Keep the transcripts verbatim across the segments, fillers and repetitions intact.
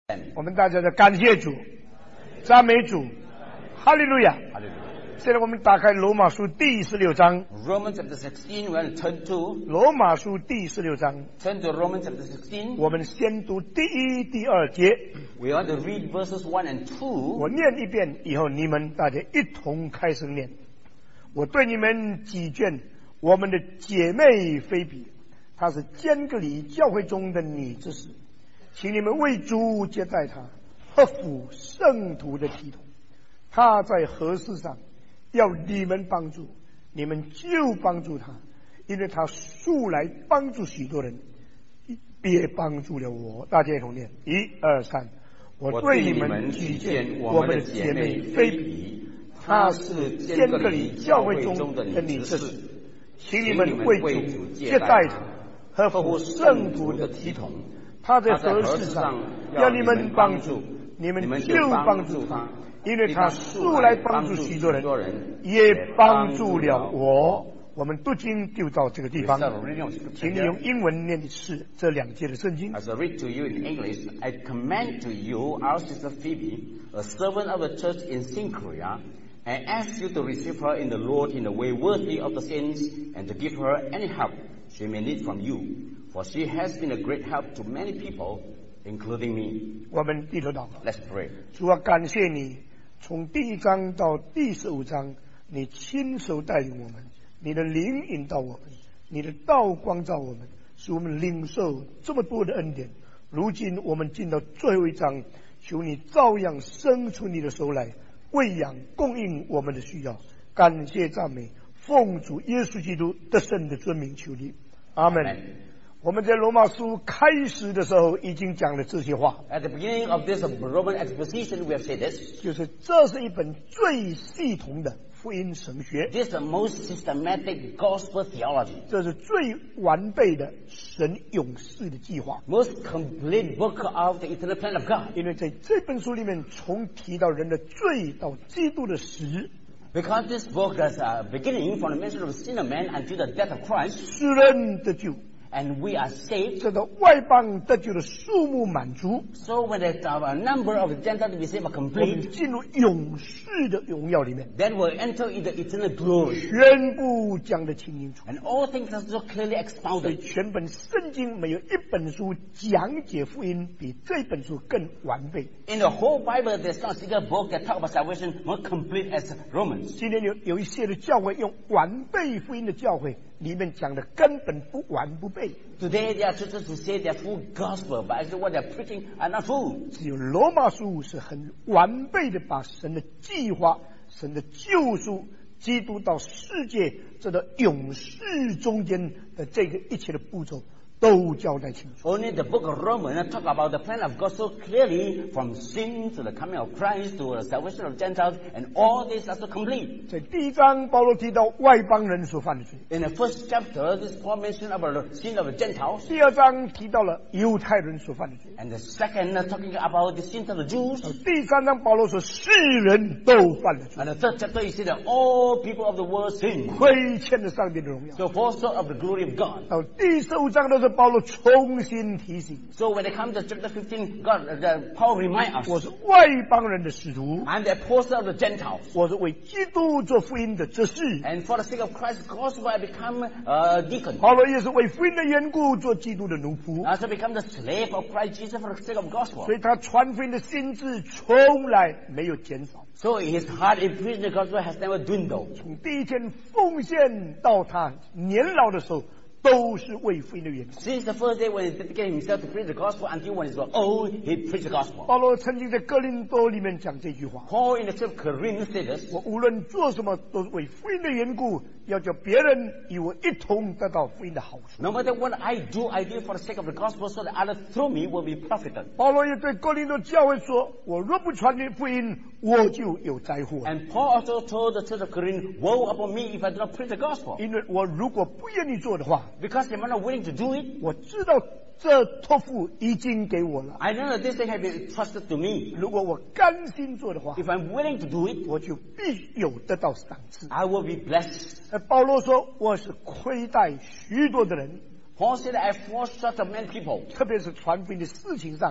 我们大家的感谢主，赞美主，哈利路亚！ 哈利路亚。 现在我们打开罗马书第十六章。 Romans chapter sixteen, we'll turn to 罗马书第十六章。 turn to Romans chapter sixteen. 我们先读第一、第二节。 We want to read verses one and two. 我念一遍以后，你们大家一同开始念。我对你们几卷我们的姐妹菲比，她是坚格里教会中的女之使，请你们为主接待她，合乎圣徒的体统。她在何事上要你们帮助，你们就帮助她，因为她素来帮助许多人，别帮助了我。大家一同念，一二三。我对你们举荐我们的姐妹菲比，她是坚格里教会中的女之使，请你们为主接待她，合乎圣徒的体统。她在何事上要你们帮助，你们就帮助她，因为她素来帮助许多人，也帮助了我。我们读经就到这个地方，请你用英文念的是这两节的圣经。 As I read to you in English, I commend to you our sister Phoebe, a servant of the church in Cenchrea, and ask you to receive her in the Lord in a way worthy of the saints, and to give her any help she may need from you, for she has been a great help to many people, including me. 我们低头祷告。 Let's pray. 主啊，感谢你，从第一章到第十五章，你亲手带领我们。你的灵引导我们，你的道光照我们，使我们领受这么多的恩典。如今我们进到最后一章，求你照样伸出你的手来，喂养供应我们的需要。感谢赞美，奉主耶稣基督得胜的尊名求你，阿门。我们在罗马书开始的时候已经讲了这些话。 At the beginning of this Roman exposition, we have said this. 就是这是一本最系统的福音神学。 This is the most systematic gospel theology. 这是最完备的神永世的计划。 Most complete book of the eternal plan of God. 因为在这本书里面，从提到人的罪到基督的死。 Because this book is uh, beginning from the mention of the sin of man until the death of Christ. 使人得救。 And we are saved. 这个外邦得救的数目满足。 So when the uh, number of the Gentiles to be saved are 我们 complete, 进入永世的荣耀里面， then we'll enter into eternal glory. 全部讲得清清楚。 And all things are so clearly 所以 expounded. 全本圣经没有一本书讲解福音比这本书更完备。 In the whole Bible, there's not a single book that talks about salvation more complete as Romans. 今天有有一些的教会用完备福音的教会，里面讲的根本不完不备。 Today, there are churches who say they're full gospel, but actually what they're preaching are not full. 只有罗马书是很完备的，把神的计划、神的救赎、基督到世界这个永世中间的这个一切的步骤都交代清楚。 Only the book of Romans talk about the plan of God so clearly, from sin to the coming of Christ to the salvation of Gentiles, and all this are so complete. 在第一章，保罗提到外邦人所犯的罪； In the first chapter, this Paul mentioned about the sin of the Gentiles, 第二章提到了犹太人所犯的罪； and the second uh, talking about the sins of the Jews, 第三章保罗说世人都犯了罪， and the third chapter you see that all people of the world sin, 亏欠了上帝的荣耀。 so fall short of the glory of God. 到第十五章的时候，保罗重新提醒： So when it comes to chapter fifteen, God, uh, the Paul remind us, 我是外邦人的使徒， I'm the apostle of the Gentiles. 我是为基督做福音的执事。 And for the sake of Christ's gospel, I become a deacon. 保罗也是为福音的缘故做基督的奴仆， I also become the slave of Christ Jesus for the sake of gospel. 所以他传福音的心智从来没有减少。 So his heart in preaching the gospel has never dwindled. 从第一天奉献到他年老的时候，都是为福音的缘故。 Since the first day when he dedicated himself to preach the gospel until when he was old, he preached the gospel. 保罗曾经在哥林多里面讲这句话： Paul in the church of Corinth said this, 我无论做什么，都是为福音的缘故，要叫别人与我一同得到福音的好处。 no matter what I do, I do for the sake of the gospel so that others through me will be profited. 保罗也对哥林多教会说：我若不传你福音，我就有灾祸。 And Paul also told the church of Corinth, woe upon me if I do not preach the gospel. 因为我如果不愿意做的话， Because they were not willing to do it, 我知道这托付已经给我了。 I know that this thing has been trusted to me. 如果我甘心做的话， If I'm willing to do it, 我就必有得到赏赐。 I will be blessed. 而保罗说：我是亏待许多的人， Paul said, I fall short of many people. 特别是传福音的事情上，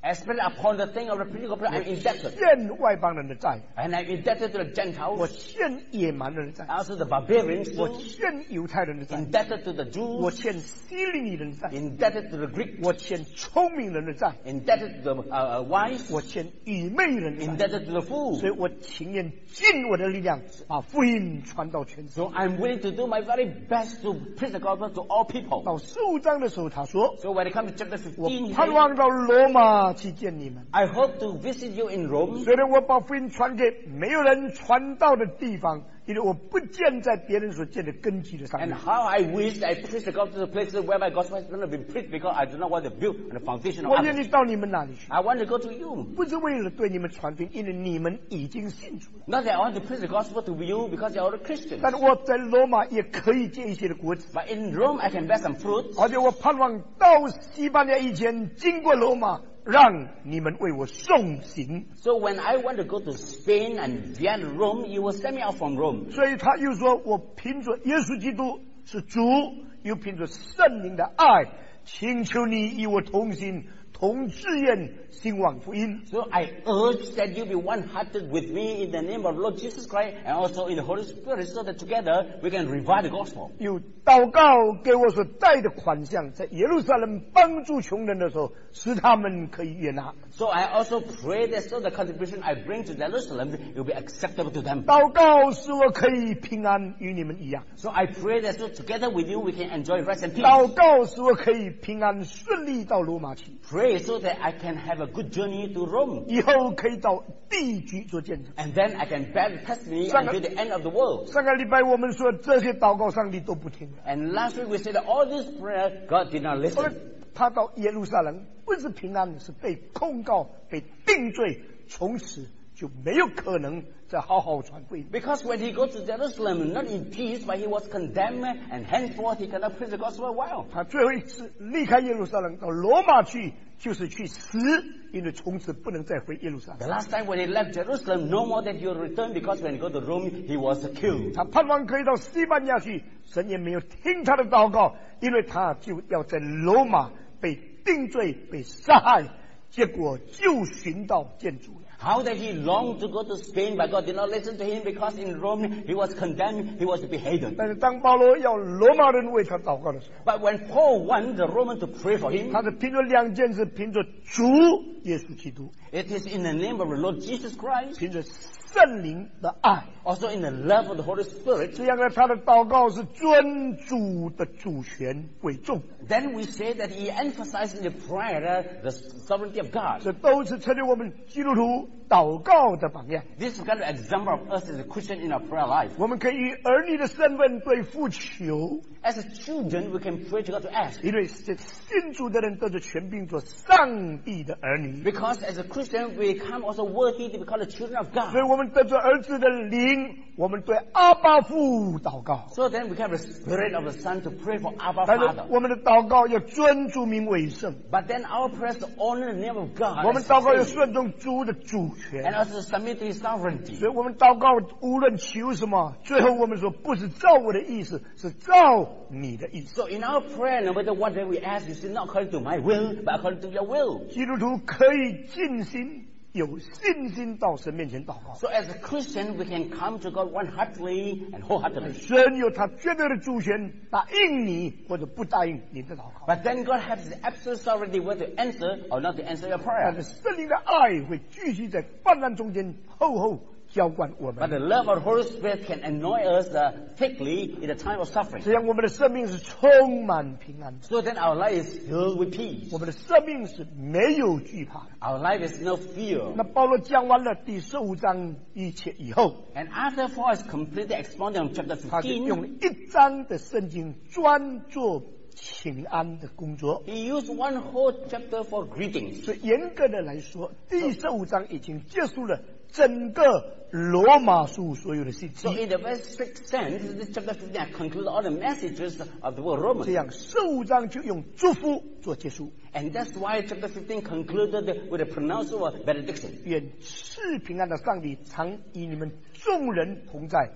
especially upon the thing of the political prayer, I'm indebted. 欠外邦人的债， And I'm indebted to the 我 Gentiles, 欠野蛮人的债， also the barbarians, 我 too, 欠犹太人的债， indebted to the 我 Jews, 欠希利尼人的债， indebted to the Greeks, 我欠聪明人的债， indebted to the uh, uh, wise, 我欠愚昧人的债， indebted to the fool. 所以我情愿尽我的力量，把福音传到全世 So 界。 I'm willing to do my very best to preach the gospel to all people. 到十五章的时候，他说 So when it comes to chapter：“ 我 fifteen, he 盼 says, 望到罗马去见你们。 I hope to visit you in Rome. 虽然我把福音传给没有人传到的地方，因为我不建在别人所建的根基的上 And 面。 how I wish I preach the gospel to places where my gospel has not been preached because I do not want to build on the foundation of 我愿 others. 意到你们那里去， I want to go to you. 不是为了对你们传福音，因为你们已经信主了。 Not that I want to preach the gospel to you because you're all Christians. 但是我在罗马也可以结一些的果子， But in Rome I can bear some fruit. 而且我盼望到西班牙以前经过罗马，让你们为我送行。 So when I want to go to Spain and via Rome, you will send me out from Rome. 所以他又说，我凭着耶稣基督是主，又凭着圣灵的爱，请求你与我同心，同志愿兴旺福音。 So I urge that you be one-hearted with me in the name of Lord Jesus Christ and also in the Holy Spirit so that together we can revive the gospel. 有祷告给我所带的款项，在耶路撒冷帮助穷人的时候，使他们可以悦纳。 So I also pray that so the contribution I bring to Jerusalem will be acceptable to them. 祷告使我可以平安与你们一样， So I pray that so together with you we can enjoy rest and peace. 祷告使我可以平安顺利到罗马去， Pray so that I can have a good journey to Rome. 以后可以到地局做见证。 And then I can bear the testimony Sang- until the end of the world. 上个礼拜我们说这些祷告，上帝都不听了。 And last week we said that all this prayer, God did not 后来 listen. 他到耶路撒冷，不是平安，是被控告、被定罪，从此就没有可能再好好传福音。 Because when he goes to Jerusalem, not in peace, but he was condemned, and henceforth he cannot preach the gospel well. 他最后一次离开耶路撒冷到罗马去，就是去死，因为从此不能再回耶路撒冷。 The last time when he left Jerusalem, no more that he will return because when he go to Rome, he was killed. 他盼望可以到西班牙去，神也没有听他的祷告，因为他就要在罗马被定罪、被杀害，结果就寻到见主了。 How that he longed to go to Spain, but God did not listen to him because in Rome he was condemned, he was beheaded. 但是当保罗要罗马人为他祷告的时候， But when Paul wanted the Roman to pray for him, 他是凭着两件事，凭着主耶稣基督， it is in the name of the Lord Jesus Christ, 凭着圣灵的爱。 also in the love of the Holy Spirit. 这样呢，他的祷告是尊主的主权为重， Then we say that he emphasizes in the prayer the sovereignty of God. 这都是成为我们基督徒祷告的榜样。 This is kind of example of us as a Christian in our prayer life. 我们可以以儿女的身份对父求， As a children, we can pray to God to ask. 因为这信主的人得着权柄做上帝的儿女， Because as a Christian, we become also worthy to become the children of 所以 God. 我们得着儿子的灵，我们对阿爸父祷告。 So then we can have the spirit of the Son to pray for Abba 但是 Father. 我们的祷告要尊主名为圣， But then our prayers to honor the name of God 我们 as 祷告要 Savior, 顺从主的主 and 权。 also submit to His sovereignty. 所以我们祷告无论求什么，最后我们说不是照我的意思，是照你的意思。 So in our prayer, no matter what that we ask, you say not according to my will, but according to your will. 基督徒可以尽心、有信心到神面前祷告。 So as a Christian, we can come to God one-heartedly and wholeheartedly. 神有他绝对的主权，答应你或者不答应你的祷告。 But then God has the absolute sovereignty whether to answer or not to answer your 但 prayer. 是圣灵的爱会继续在患难中间厚厚浇灌我 But 们， the love of the Holy Spirit can anoint us uh, thickly in the time of suffering. 这样我们的生命是充满平安的， So then our life is filled with peace. 我们的生命是没有惧怕的。 Our life is no fear. 那保罗讲完了第十五章一切以后， And after Paul has completely expounded on chapter 他就用 fifteen, 一章的圣经专做请安的工作。 he used one whole chapter for greetings. 所以严格的来说，第十五章已经结束了整个罗马书所有的信 So 息。 in the very strict sense, this chapter fifteen has concluded all the messages of the word 这 Romans. 样十五章就用祝福做结束。 And that's why chapter fifteen concluded with a pronouncement of benediction. 愿赐平安的上帝常与你们众人同在。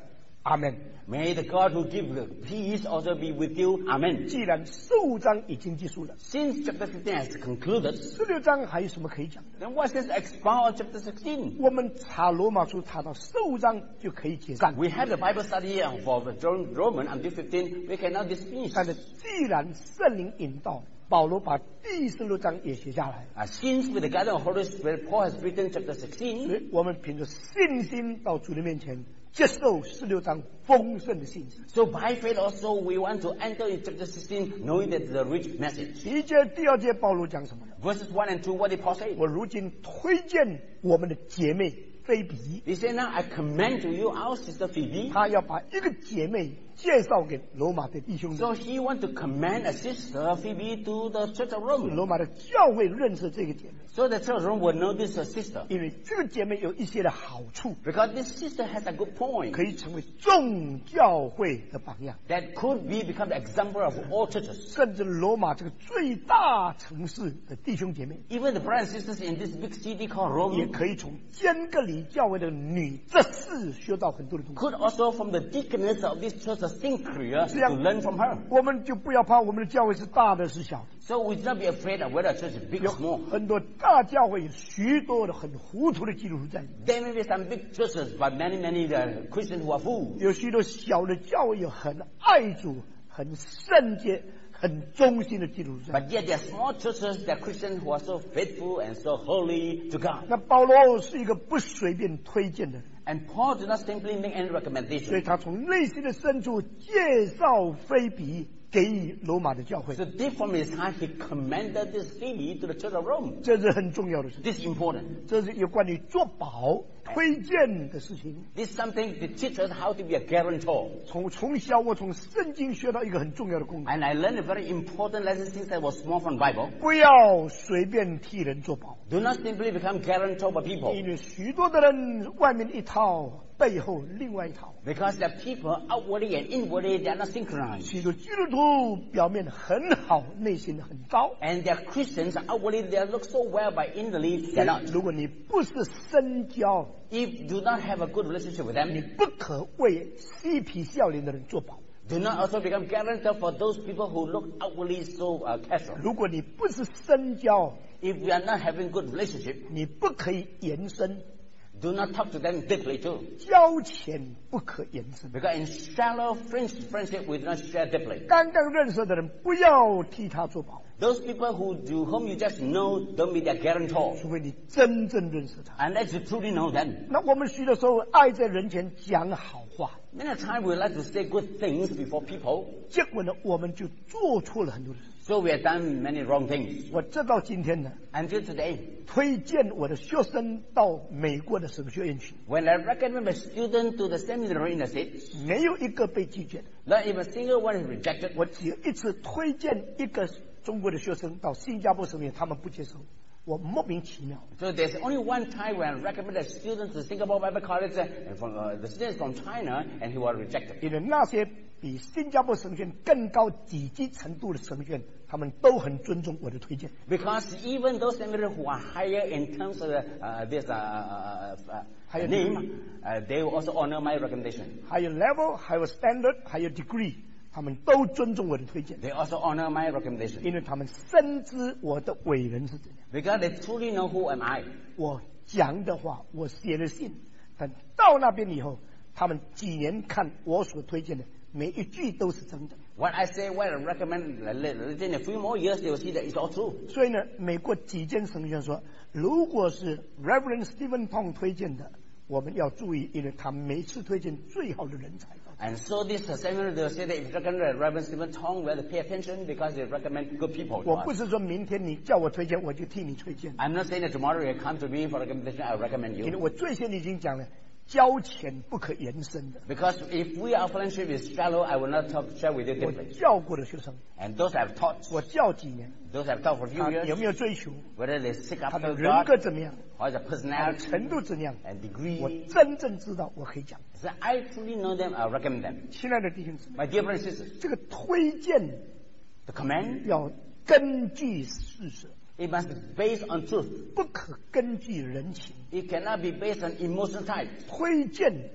阿门。 May the God who gives the peace also be with you. Amen. 既然十五章已经结束了， Since chapter fifteen has concluded, 十六章还有什么可以讲的？ then what is expound on chapter sixteen? 我们查罗马书查到十五章就可以解散。 We have the Bible study for the Roman until fifteen. We cannot dismiss. 但是既然圣灵引导，保罗把第十六章也写下来， Uh, since with the guidance of the Holy Spirit, Paul has written chapter 所 sixteen. 以我们凭着信心到主的面前，接受十六章丰盛的信息。 So by faith also we want to enter in chapter sixteen knowing that the rich message. 第一节、第二节，保罗讲什么呢？ Verses one and two, what did Paul say? 我如今推荐我们的姐妹菲比， He said, now I commend to you our sister Phoebe. 他要把一个姐妹介绍给罗马的弟兄。 So he want to commend a sister Phoebe to the church of Rome. 罗马的教会认识这个姐妹， So the church of Rome will know this sister. 因为这个姐妹有一些的好处， Because this sister has a good point 可以成为众教会的榜样， that could be become the example of all churches. 甚至罗马这个最大城市的弟兄姐妹， Even the brothers and sisters in this big city called 也 Rome 可以从坚格里教会的女执事学到很多的东西。 could also from the deaconess of this church of Synchria 这样 to learn from her. 我们就不要怕我们的教会是大的是小的， So we should not be afraid of whether a church is big 有 or small. 很多大教会有许多的很糊涂的基督徒在里面， There may be some big churches, but many, many uh, Christians who are fools. 有许多小的教会有很爱主、很圣洁、很忠心的基督徒在里面。 But yet there are small churches, there are Christians who are so faithful and so holy to God. 那保罗是一个不随便推荐的人， And Paul did not simply make any 所以 recommendation. 他从内心的深处介绍菲比给予罗马的教会， So deep from his heart, he commended this Phoebe to the church of Rome. 这是很重要的事。 This is important. 这是有关于做保推荐的事情。 This is something to teach us how to be a guarantor. 从从小我从圣经学到一个很重要的功课， And I learned a very important lesson since I was small from the Bible. 不要随便替人做保， Do not simply become guarantor for people. 因为许多的人外面一套，背后另外一套。 Because the people outwardly and inwardly, they are not synchronized. 许多基督徒表面很好，内心很糟。 And they are Christians, outwardly they look so well, but inwardly they are not. 如果你不是深交， If you do not have a good relationship with 你 them, 不可为嬉皮笑脸的人做保。 do not also become guarantor for those people who look outwardly so uh, casual. 如果你不是深交， If we are not having good relationship, 你不可以延伸， do not talk to them deeply too. 交浅不可延伸。 Because in shallow friendship, friendship we do not share deeply. 刚刚认识的人不要替他做保， Those people who do, whom you just know, don't be their guarantor. 除非你真正认识他。 Unless you truly know them. 那我们许多时候爱在人前讲好话， Many times we like to say good things before people, 结果呢，我们就做错了很多的事。 so we have done many wrong things. 我直到今天呢， Until today, 推荐我的学生到美国的神学院去， when I recommend my student to the seminary in the States, 没有一个被拒绝的。 not even a single one is rejected. 我只有一次推荐一个中国的学生到新加坡神学院，他们不接受，我莫名其妙。 So there's only one time when I recommend a student to Singapore Bible College, uh, and from uh, the student is from China, and he was rejected. 因为那些比新加坡神学院更高几级程度的神学院，他们都很尊重我的推荐。 Because even those seminaries who are higher in terms of uh, this uh, uh, uh, Higher name, uh, they will also honor my recommendation. 还有 level， 还有 standard， 还有 degree， 他们都尊重我的推荐， They also honor my recommendation. 因为他们深知我的伟人是怎样。 Because they truly know who am I. 我讲的话，我写的信，但到那边以后，他们几年看我所推荐的每一句都是真的。 What I say, what I recommend, within a few more years, they will see that it's all true. 所以呢，美国几间神学院说，如果是 Reverend Stephen Tong 推荐的，我们要注意，因为他每次推荐最好的人才。 And so this seminar, they will say that if you recommend Reverend Stephen Tong, we have to pay attention because they recommend good people to 我不 us. 是说明天你叫我推荐，我就替你推荐， I'm not saying that tomorrow you come to me for recommendation, I recommend 因为 you. 我最先已经讲了，交浅不可延伸的。 Because if we our friendship is shallow, I will not talk, share with you 我 deeply. 教过的学生， And those I've taught, 我教几年， those I've taught for a few 他有 years, 没有追求， whether they seek 他 after 的人 God 格怎么样， or the 他的 personality 程度怎样， and 我 degree, 真正知道，我可以讲。 so I truly know them, I recommend them. 亲爱的弟兄姊妹， My dear brothers and sisters, 这个推荐 the command, 要根据事实， it must be based on truth. 不可根据人情。 It cannot be based on emotional type. 推荐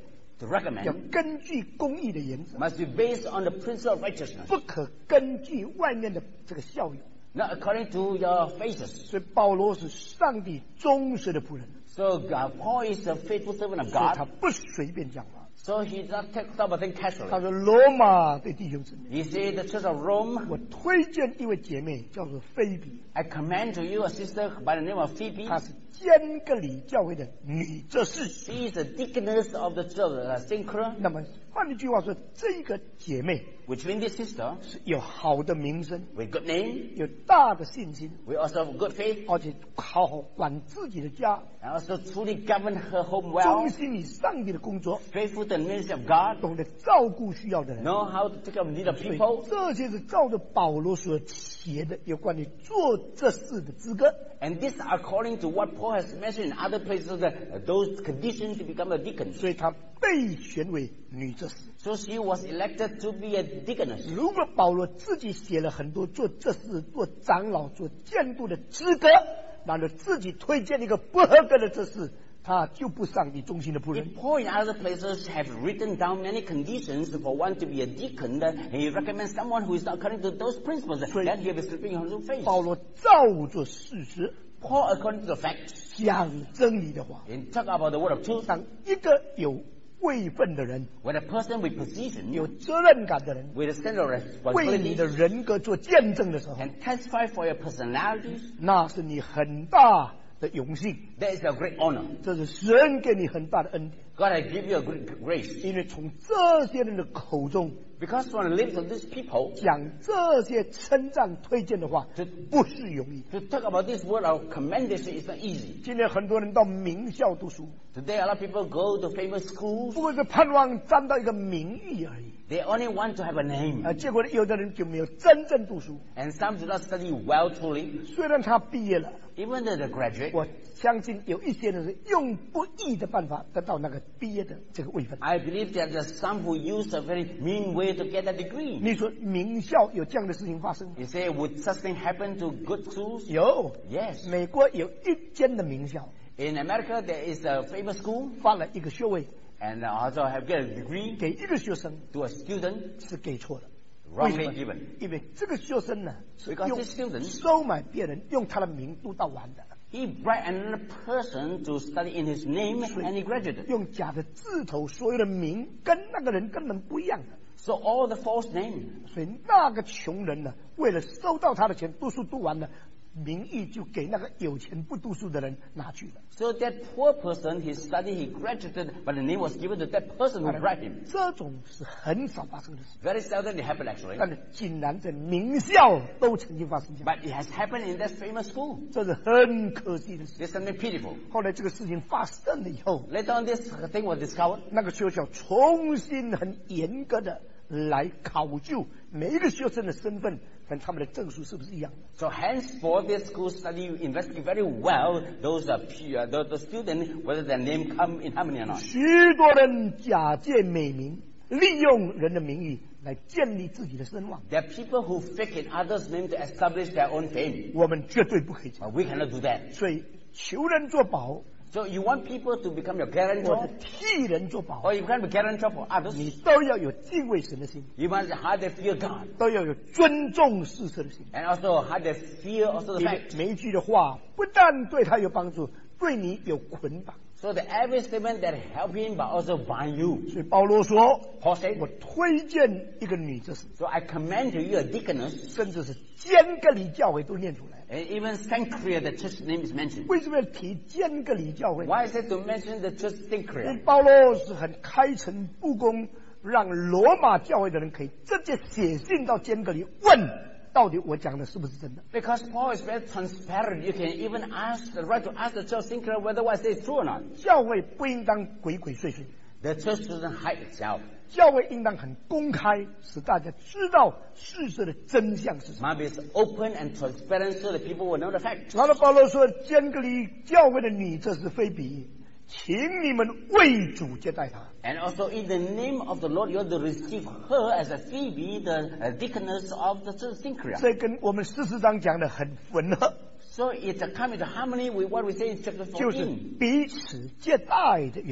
to 要 recommend 根据公义的原则， must be based on the principle of righteousness, 不可根据外面的这个效用。 not according to your faces. 所以保罗是上帝忠实的仆人， So God, Paul is a faithful servant of 所以他 God. 不随便讲话。 So he does not take some thing 他 casually. 说：“罗马对弟兄姊妹， He said, the church of Rome, 我推荐一位姐妹，叫做菲比， I commend to you a sister by the name of Phoebe. 她是坚格里教会的女执事。 She is the deaconess of the church of uh, Synchro, 那么换一句话说，这个姐妹 which means this sister 是有好的名声， with good name, 有大的信心， we also have good faith, 而且好好管自己的家， and also truly govern her home 忠 well, 心于上帝的工作， faithful to the ministry of God, 懂得照顾需要的人。 know how to take care of the need of 所以 people. 这些是照着保罗所写的有关于做这事的资格。 And this according to what Paul has mentioned in other places, that uh, those conditions to become a deacon. 所以她被选为女执事。 So she was elected to be a deaconess. 如果保罗自己写了很多做这事、做长老、做监督的资格，然后自己推荐一个不合格的这事，他就不上帝忠心的仆人。 If Paul in other places have written down many conditions for one to be a deacon, that he recommends someone who is not according to those principles, then he will be slipping on his face. 保罗照着事实 Paul, according to the facts, 讲真理的话， and talk about the word of truth, 当一个有位分的人、 when a person with position, 有责任感的人， with a sense of 为你 responsibility, 的人格做见证的时候， can testify for your personalities, 那是你很大的荣幸， that is a great honor. 这是神给你很大的恩典。 God has given you a great grace. 因为从这些人的口中 Because from the lips of these people, 讲这些称赞推荐的话，这不是容易。 to talk about this word of commendation is not easy. 今天很多人到名校读书， Today, a lot of people go to famous schools. 不过是盼望沾到一个名誉而已。 They only want to have a name. 啊，结果有的人就没有真正读书。 And some do not study well truly. 虽然他毕业了， Even though they're graduate, 我相信有一些人是用不义的办法得到那个毕业的这个位分。 I believe that there's some who use a very mean way to get a degree. 你说名校有这样的事情发生吗？ You say, would such thing happen to good schools? 有， Yes. 美国有一间的名校 In America, there is a famous school, 发了一个学位 and also have get a degree 给一个学生， to a student 是给错了。为什 wrongly 么？ given. 因为这个学生呢，是 Because 用 this student- 收买别人，用他的名读到完的， He bribed another person to study in his name, and he graduated. 用假的字头，所有的名跟那个人根本不一样的。 So all the false name. 所以那个穷人呢，为了收到他的钱，读书读完了，名誉就给那个有钱不读书的人拿去了。 So that poor person, he studied, he graduated, but the name was given to that person who bribed him. 这种是很少发生的事， Very seldom it happened actually. 但是竟然在名校都曾经发生这样， But it has happened in that famous school. 这是很可惜的事。 There's something pitiful. 后来这个事情发生了以后， Later on, this thing was discovered. 那个学校重新很严格的来考究每一个学生的身份跟他们的证书是不是一样的。 So henceforth, this school study investigate very well those are pure, the, the student, whether their name come in harmony or not. 许多人假借美名，利用人的名誉来建立自己的声望， There are people who fake in others' name to establish their own fame. 我们绝对不可以这样。 But we cannot do that. 所以求人做保， So you want people to become your 或 guarantor, 者替人做保， or you can be guarantor for others. 你都要有敬畏神的心， You must have the fear of God, 都要有尊重事实的心。 and also have the fear also the 因为 fact. 每一句的话不但对他有帮助，对你有捆绑。 So the every statement that help him, but also bind you. 所以保罗说 Paul：“ said, 我推荐一个女执事， so I commend to you a deaconess, 甚至是坚格里教会都念出来。 and even Synchrea, the church name is mentioned. 为什么要提坚格里教会？ Why is it to mention the church 因为 Synchrea? 保罗是很开诚布公，让罗马教会的人可以直接写信到坚格里问，到底我讲的是不是真的？ Because Paul is very transparent. You can even ask the right to ask the church Synchrea whether what I say is true or not. 教会不应当鬼鬼祟祟， The church doesn't hide itself. 教会应当很公开，使大家知道事实的真相是什么。 Must be open and transparent so that people will know the facts. 然后保罗说：“坚格里教会的女，这是非比，请你们为主接待她。” And also in the name of the Lord, you have to receive her as a Phoebe, the uh, deaconess of the church Synchrea. 这跟我们十四章讲的很吻合， So it's a come into harmony with what we say in chapter 就是 fourteen. 彼此接待的原理。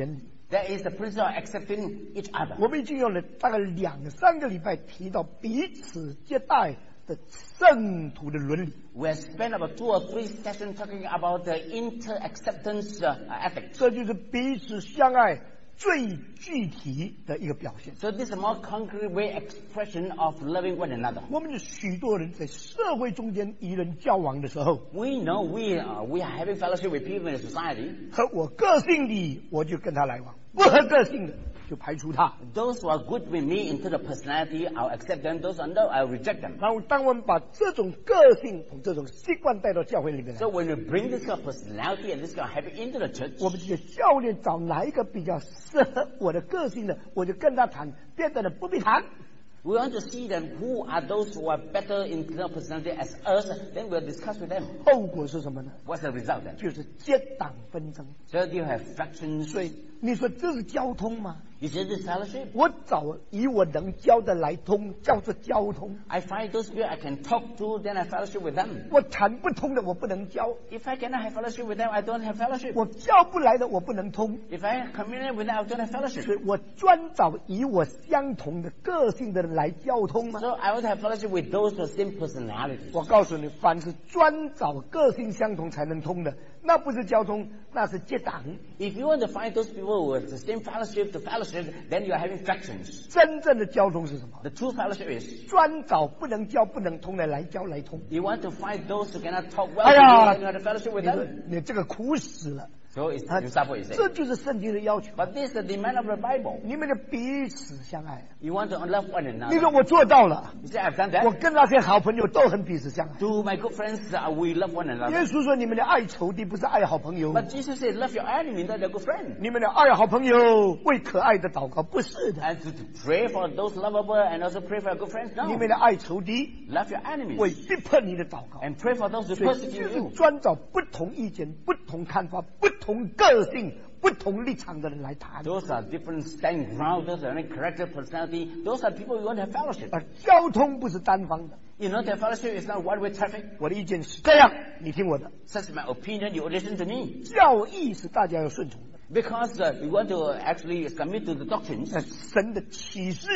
There is the principle of accepting each other. 我们已经用了大概两三个礼拜提到彼此接待的圣徒的伦理。 We have spent about two or three sessions talking about the inter-acceptance uh, ethics. 这就是彼此相爱最具体的一个表现。 So this is a more concrete way expression of loving one another. 我们有许多人在社会中间与人交往的时候， We know we are, we are having fellowship with people in the society. 和我个性的我就跟他来往，不合个性的就排除他。 Those who are good with me in terms of personality, I'll accept them. Those who are no, I'll reject them. 然后，当我们把这种个性同这种习惯带到教会里面来 So，when we bring this kind of personality and this kind of habit into the church, 我们就教练找哪一个比较适合我的个性的，我就跟他谈，别的人不必谈。 we want to see them who are those who are better in terms of personality as us, then we'll discuss with them. 后果是什么呢？ What's the result then? 就是结党纷争。 So you have factions. 所以你说这是交通吗？ You see this fellowship? 我找以我能交的来通，叫做交通。 I find those people I can talk to, then I fellowship with them. 我谈不通的，我不能交； If I cannot have fellowship with them, I don't have fellowship. 我交不来的，我不能通。 If I communicate with them, I don't have 所 fellowship. 以我专找以我相同的个性的人来交通吗？ So I want to have fellowship with those with same personalities. 我告诉你，凡是专找个性相同才能通的，那不是交通，那是结党。 If you want to find those people with the same fellowship to fellowship, then you are having factions. 真正的交通是什么？ The true fellowship is 专找不能交、不能通的来交来通。 you want to find those who cannot talk well 哎 to 呀 you and you have to fellowship with 你说 them. 你这个苦死了！ So it's, 啊 you stop what you say. 这就是圣经的要求。 But this is the demand of the Bible. 你们的彼此相爱。 You want to love one 你 another. 说我做到了， You say, I've done 我 that. 跟那些好朋友都很彼此相爱。 To my good friends, uh, we love one 耶 another. 稣说：“你们的爱仇敌，不是爱好朋友。 But Jesus said, love your enemy, not your good friend. 你们的爱好朋友为可爱的祷告，不是的。 And to, to pray for those lovable and also pray for your good friends. 你 No. 们的爱仇敌 Love your enemies. 为逼迫你的祷告。 And pray for those who 所以就 persecute 是 you. 专找不同意见、不同看法、不同个性、不同立场的人来谈。 Those are different stand ground, those are different character, personality. Those are people you want to have fellowship. 而交通不是单方的。 You know that fellowship is not one-way traffic. 我的意见是这样，你听我的。 Such is my opinion, you listen to me. 教义是大家要顺从的。 Because uh, we want to actually submit to the doctrines, 那神的启示、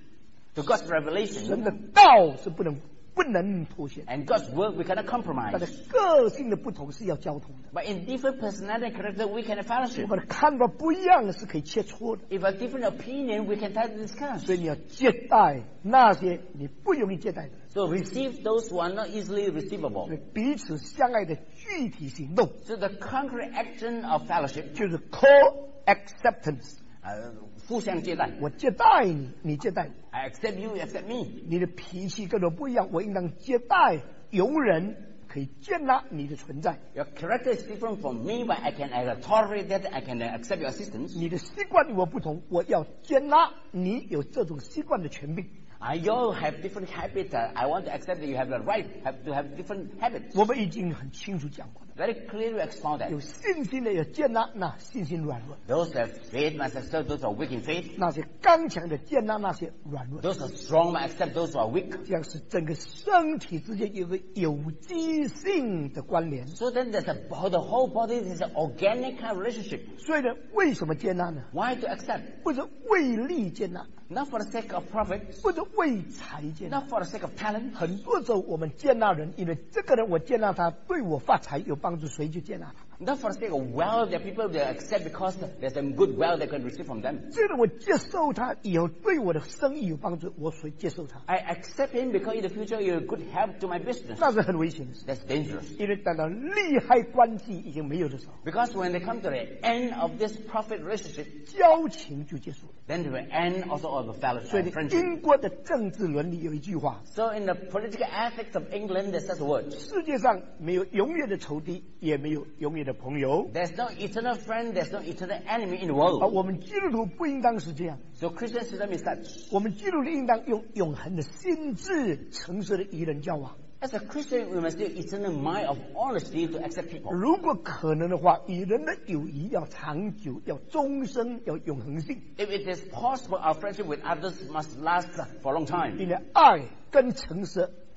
to God's 神 revelation, 的道是不能不能妥协的。 and God's word we cannot 他的 compromise. 个性的不同是要交通的。 But in different personality and character, we can have 我 fellowship. 们的看法不一样是可以切磋的。 If a different opinion, we can try to discuss. 所以你要接待那些你不容易接待的人。 So receive those who are not easily 所 receivable. 以彼此相爱的具体行动 So the concrete action of fellowship, 就是 co-acceptance。 uh, 互相接待. 我接待你，你接待我。 I accept you, you accept me. 你的脾气跟我不一样，我应当接待、容忍，可以接纳你的存在。 Your character is different from me, but I can I tolerate that. I can uh, accept your assistance. 你的习惯与我不同，我要接纳你有这种习惯的权柄。 I you all have different habits. Uh, I want to accept that you have the right have to have different habits. 我们已经很清楚讲过了， Very clearly expound that. 有信心的要接纳那信心软弱， Those that have faith must accept those who are weak in faith. 那些刚强的接纳那些软弱。 Those who are strong must accept those who are weak. 这样使整个身体之间有个有机性的关联。 So then there's a, the whole body is an organic kind of relationship. 所以呢，为什么接纳呢？ Why to accept? 不是为利接纳， Not for the sake of profit, 不是为财接纳。 not for the sake of talent. 很多时候我们接纳人，因为这个人我接纳他，对我发财有帮助，谁就接纳他。 Not for the sake of wealth that people they accept because there's some good wealth they can receive from them. 这个人我接受他以后对我的生意有帮助，我谁接受他？ I accept him because in the future you're a good help to my business. 那是很危险的事。 That's dangerous. 因为等到利害关系已经没有的时候， Because when they come to the end of this profit relationship, 交情就结束了。 then to the end also of the fellowship 所以 and 呢， friendship. 英国的政治伦理有一句话： So in the political ethics of England, there's such a word. 世界上没有永远的仇敌，也没有永远的朋友。 There's no eternal friend, there's no eternal enemy in the 而 world. 我们基督徒不应当是这样， So Christian system is such. 我们基督徒应当用永恒的心智、诚实的与人交往。 As a Christian, we must have eternal mind of honesty to accept people. 如果可能的话，与人的友谊要长久，要终生，要永恒性。 If it is possible, our friendship with others must last for a long time. 因为爱跟诚实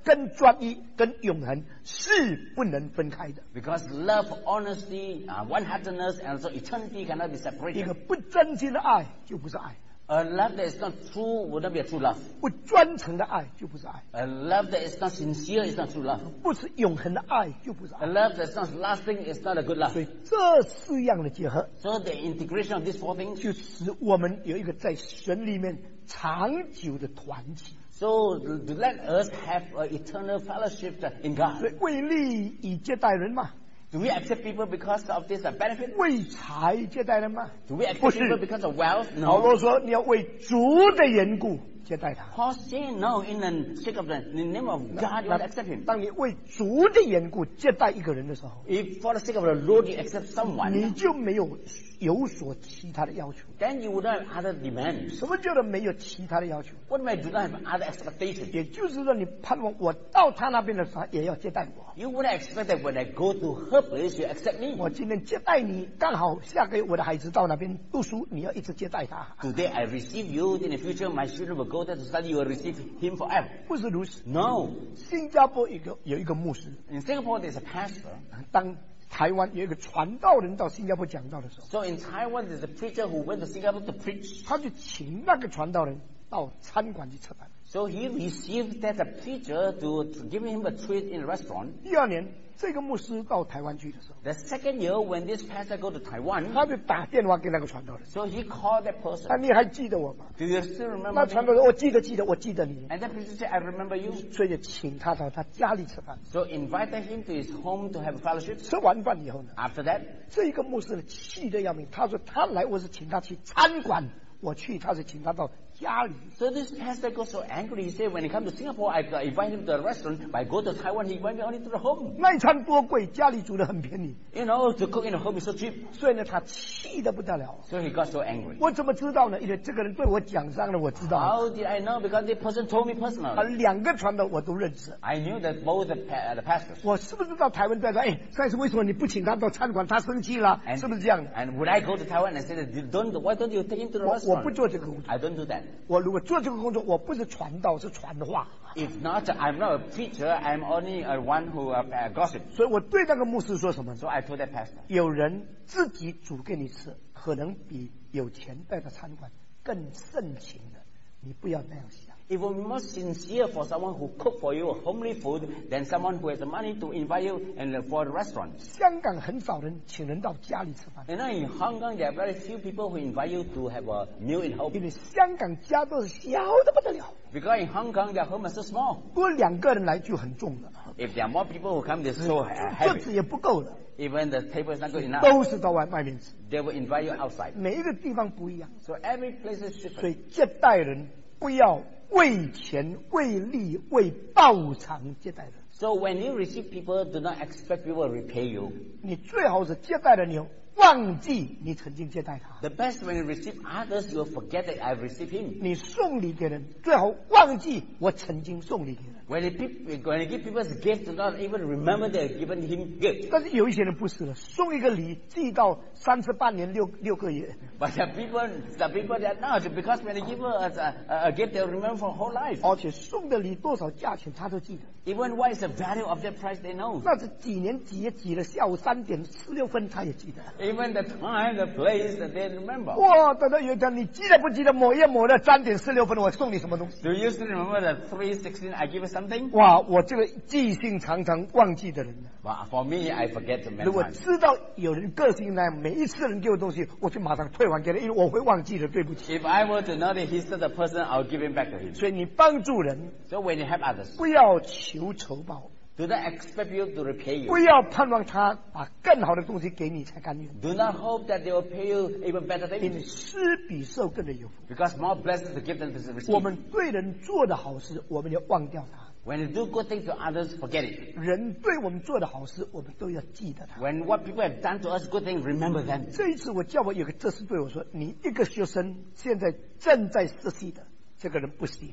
跟专一、跟永恒是不能分开的。 Because love, honesty, uh, one-heartedness, and so eternity cannot be 一 separated. 个不真心的爱就不是爱， A love that is not true would not be a true love. 不专诚的爱就不是爱， A love that is not sincere is not true love. 不是永恒的爱就不是 A 爱。 love that's not lasting is not a good 所 love. 以这四样的结合， So the integration of these four things, 就使我们有一个在神里面长久的团体。 so to to let us have an eternal fellowship in 所 God. 以为利以接待人嘛， Do we accept people because of this uh, benefit? 为财接待人嘛。 Do we accept 不是。 people because of wealth? 保 No. 罗说你要为主的缘故接待他。 Paul say no in the sake of the, in the name of God, you want to accept him. 当你为主的缘故接待一个人的时候， If for the sake of the Lord you accept 你 someone, 就没有有所其他的要求。 then you would not have other demands. 什么叫做没有其他的要求？ What do I do not have other expectations? 也就是说，你盼望我到他那边的时候，也要接待我。 You would expect that when I go to her place, you accept me. 我今天接待你，刚好下个月我的孩子到那边读书，你要一直接待他。 Today I receive you, in the future my children will go there to study, you will receive him forever. 不是如此。 No. 新加坡有一个有一个牧师， In Singapore there's a pastor. 当台湾有一个传道人到新加坡讲道的时候， So in Taiwan there's a preacher who went to Singapore to preach. 他就请那个传道人到餐馆去吃饭。 So he received that a preacher to, to give him a treat in a restaurant. 第二年，这个牧师到台湾去的时候， The second year when this pastor go to Taiwan, 他就打电话给那个传道人， so he called that 啊， person. 你还记得我吗？ Do you still 那 remember 传道 me? 人，我记得记得，我记得你。 And that preacher said, I remember you. 所以就请他到他家里吃饭。 So invited him to his home to have a fellowship. 吃完饭以后呢， After that, 这一个牧师呢气得要命，他说他来我是请他去餐馆，我去他是请他到家里。 so this pastor got so angry. He said, when he come to Singapore, I uh, invite him to the restaurant. But I go to Taiwan, he invite me only to the home. 那一餐多贵，家里煮的很便宜， You know, to cook in the home is so cheap. 所以呢他气得不得了。 So he got so angry. 我怎么知道呢？因为这个人对我讲上了，我知道。 How did I know? Because the person told me 啊， personally. 两个传道我都认识。 I knew that both the, pa- uh, the pastors. 我是不是到台湾再说？哎，上次为什么你不请他到餐馆？他生气了， And, 是不是这样的？ and would I go to Taiwan and say that, don't, why don't you take him to the 我我 restaurant? 不做这个工作。 I don't do that. 我如果做这个工作，我不是传道，是传话。 If not, I'm not a preacher. I'm only a one who uh, uh, gossip. 所以我对那个牧师说什么呢？ So I told that pastor, 有人自己煮给你吃，可能比有钱带到餐馆更盛情的。你不要那样想。 it will be more sincere for someone who cook for you a homely food than someone who has the money to invite you and uh, for the restaurant. 香港很少人请人到家里吃饭， And now in Hong Kong, there are very few people who invite you to have a meal in 因 home. 为香港家都是小的不得了， Because in Hong Kong, their home is so small. 多两个人来就很重了， If there are more people who come, they're so uh, 桌 heavy. 子也不够了， Even the table is not good enough. 都是到外外面吃。 They will invite you outside. 每一个地方不一样， So every place is 所 different. 以接待人不要为钱、为利、为报偿接待人。 So when you receive people, do not expect people to repay you. 你最好是接待人，你忘记你曾经接待他。 The best when you receive others, you will forget that I've received him. 你送礼给人，最好忘记我曾经送礼给人。 When you, pe- when you give people a gift, do not even remember that you've given him gift. 但是有一些人不是了，送一个礼寄到三十八年六六个月。 But the people, the people that not, because when you give a, a, a gift, they'll remember for whole life. 而且送的礼多少价钱他都记得。 Even what is the value of that price, they know. 那是几年几月几了，下午三点十六分他也记得。 Even the time, the place, that they remember. 哇，等到有一天你记得不记得某一某的三点十六分我送你什么东西？ Do you still remember the three sixteen I give you something? 哇，我这个记性常常忘记的人呢。 Well, for me, I forget many 如果 times. 知道有人个性那样，每一次人给我东西，我就马上退还给他，因为我会忘记的，对不起。 If I were to know that he's such a person, I'll give him back to him. 所以你帮助人， So when you help others, 不要求酬报， do not expect you to repay 不 you. 要盼望他把更好的东西给你才甘愿， Do not hope that they will pay you even better 因为 things. 施比受更的有福。 Because more blessings to give than to 我 receive. 们对人做的好事，我们要忘掉它； When you do good things to others, forget it. 人对我们做的好事，我们都要记得它。 When what people have done to us, good things, remember them. 这一次我叫我有个这是对我说，你一个学生现在正在实习的，这个人不行。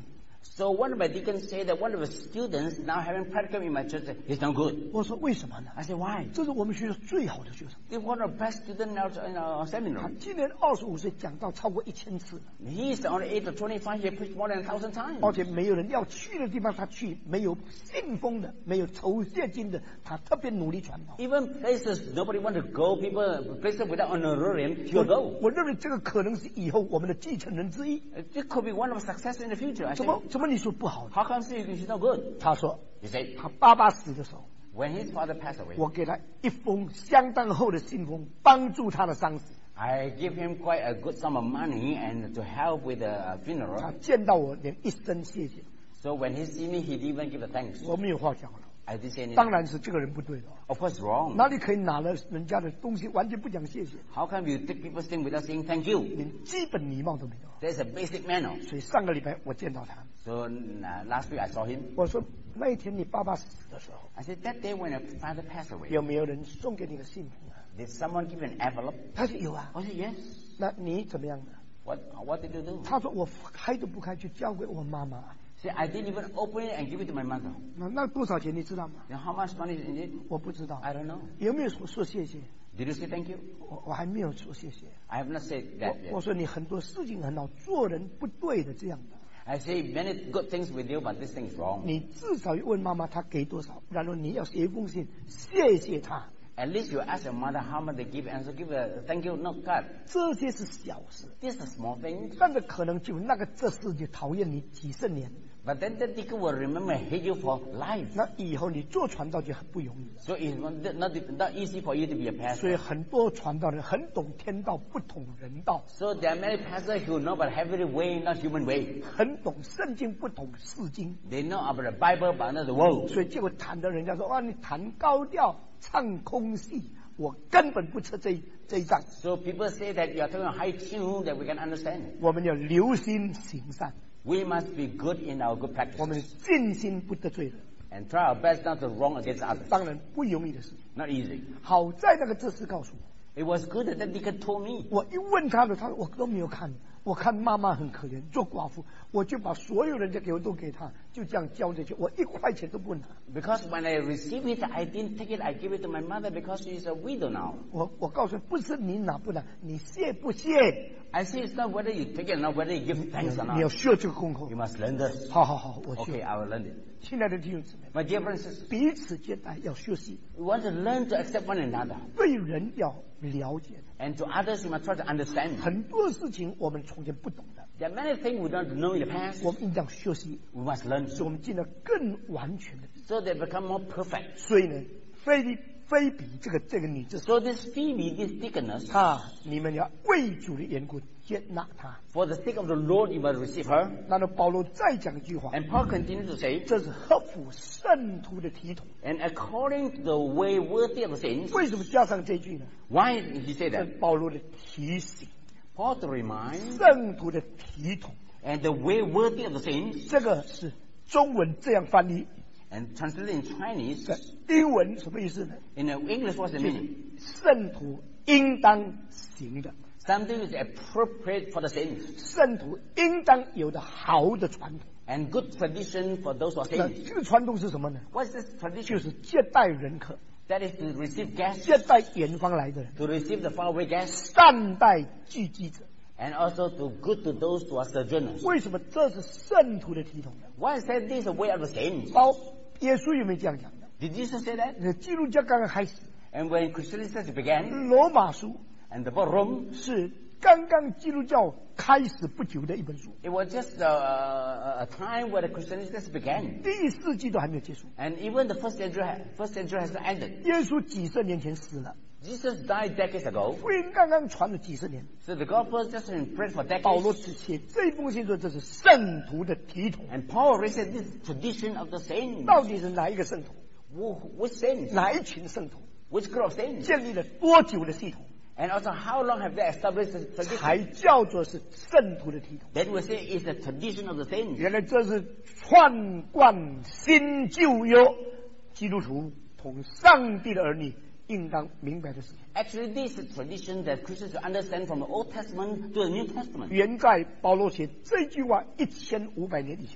So one of my deacons said that one of the students now having practicum in my church is no good. 我说为什么呢？ I said, why? 这是我们学校最好的学生， He's one of the best students in our, in our 他 seminary. 今年二十五岁，讲到超过一千次了， He's on the age of twenty-five, he preached more than a thousand times. 而且没有人要去的地方他去，没有信封的，没有筹现金的，他特别努力传道。 Even places nobody want to go, people places without honorarium, he'll 我 go. 我认为这个可能是以后我们的继承人之一。 It could be one of success in the future. I 怎 said, 么怎么你说不好呢？ how come he's not good? 他说 He said, 他爸爸死的时候， when his father passed away, 我给他一封相当厚的信封，帮助他的丧事。 I give him quite a good sum of money and to help with the 他 funeral. 见到我连一声谢谢， So when he see me, he didn't even give the thanks. 我没有话讲了。 I didn't say 当 anything. 然是这个人不对了， Of course, wrong. 哪里可以拿了人家的东西完全不讲谢谢， How come you take people's things without saying thank you? 连基本礼貌都没有。 There's a basic manner. 所以上个礼拜我见到他， So uh, last week I saw him. 我说那一天你爸爸死的时候， I said, that day when your father passed away, 有没有人送给你的信封啊？ did someone give you an envelope? 他说有啊。 I said, yes. 那你怎么样呢？ What, what did you do? 他说我开都不开，就交给我妈妈。 See, I didn't even open it and give it to my mother. 那那多少钱你知道吗？ Now, how much money is in it? 我不知道。 I don't know. 有没有说说谢谢？ Did you say thank you? 我我还没有说谢谢。 I have not said 我 that 我 yet. 说你很多事情很好，做人不对的这样的。 I say many good things with you, but this thing is wrong. 你至少要问妈妈她给多少，然后你要写一封信谢谢她。 At least you ask your mother how much they give, and so give a thank you, not cut. 这些是小事， These are small things. 但是可能就那个这事就讨厌你几十年， But then the deacon will remember and hate you for life. 那以后你做传道就很不容易了。 So it's not, not, not easy for you to be a 所以 pastor. 很多传道人很懂天道，不懂人道， So there are many pastors who know about heavenly way, not human way. 很懂圣经，不懂世经。 They know about the Bible, but not the world. 所以结果谈的人家说啊，你弹高调唱空戏，我根本不吃这这一仗。 So people say that you are talking a high tune that we can understand. 我们要留心行善， We must be good in our good 我们 practices 尽心不得罪人。 and try our best not to wrong against others. 当然不容易的事。 Not easy. 好在那个知识告诉我， It was good that the deacon told me. 我一问他的，他说我都没有看，我看妈妈很可怜，做寡妇，我就把所有人家给我都给他，就这样交进去，我一块钱都不拿。 Because when I received it, I didn't take it. I gave it to my mother because she is a widow now. 我我告诉你，不是你拿不拿，你谢不谢？ I say it's not whether you take it or not, whether you give thanks or 你要 not. 学这个功课 You。must learn this. 好好好，我 Okay, 学。 I will learn it. 亲爱的弟兄姊妹， My dear brothers and sisters, 彼此接待要学习， we want to learn to accept one another. 对人要了解。 And to others, you must try to understand. 很多事情我们从前不懂的， There are many things we don't know in the past. 我们应当学习， We must learn 使我们进了更完全的。 so they become more perfect. 所以呢，菲利菲比这个这个女子， So this Phoebe, this deaconess, 她你们要为主的缘故接纳她。 for the sake of the Lord, you must receive her. 然后保罗再讲一句话， And Paul continued to say, 这是合乎圣徒的体统。 and according to the way worthy of the saints. 为什么加上这句呢？ Why did he say 这 that? 是保罗的提醒， Paul to remind, 圣徒的体统。 and the way worthy of the saints, 这个是中文这样翻译， and translated in Chinese, 在英文什么意思呢？ in English, what's the 就是 meaning? 圣徒应当行的， Something is appropriate for the saints, 圣徒应当有的好的传统。 and good tradition for those who are 那 saints. 这个传统是什么呢？ What's this 就 tradition? 是接待人客， That is to receive guests, 接待远方来的人， to receive the faraway guests, 善待聚集者。 and also to good to those who are sojourners. 为什么这是圣徒的体统呢？ Why is that this is the way of the saints? 包耶稣有没有这样讲的？ Did Jesus say that? 呃基督教刚刚开始， And when Christianity began, 罗马书 and the book of Rome, 是刚刚基督教开始不久的一本书， it was just a, a, a time where the Christianity began. 第一世纪都还没有结束。 And even the first century, first century has not ended. 耶稣几十年前死了， Jesus died decades ago, 福音刚刚传了几十年。 so the gospel just been spread for 保罗 decades. 只写这封信说这是圣徒的体统， And Paul raised this tradition of the saints. 到底是哪一个圣徒？ Who- Which saints? 哪一群圣徒？ Which group of saints? 建立了多久的系统， And also, how long have they established this 才 tradition? 叫做是圣徒的体统？ Then we say it's the tradition of the saints. 原来这是串贯新旧约基督徒同上帝的儿女应当明白的事情。 Actually, this is a tradition that Christians should understand from the Old Testament to the New Testament. 原在保罗写这句话一千五百年以前，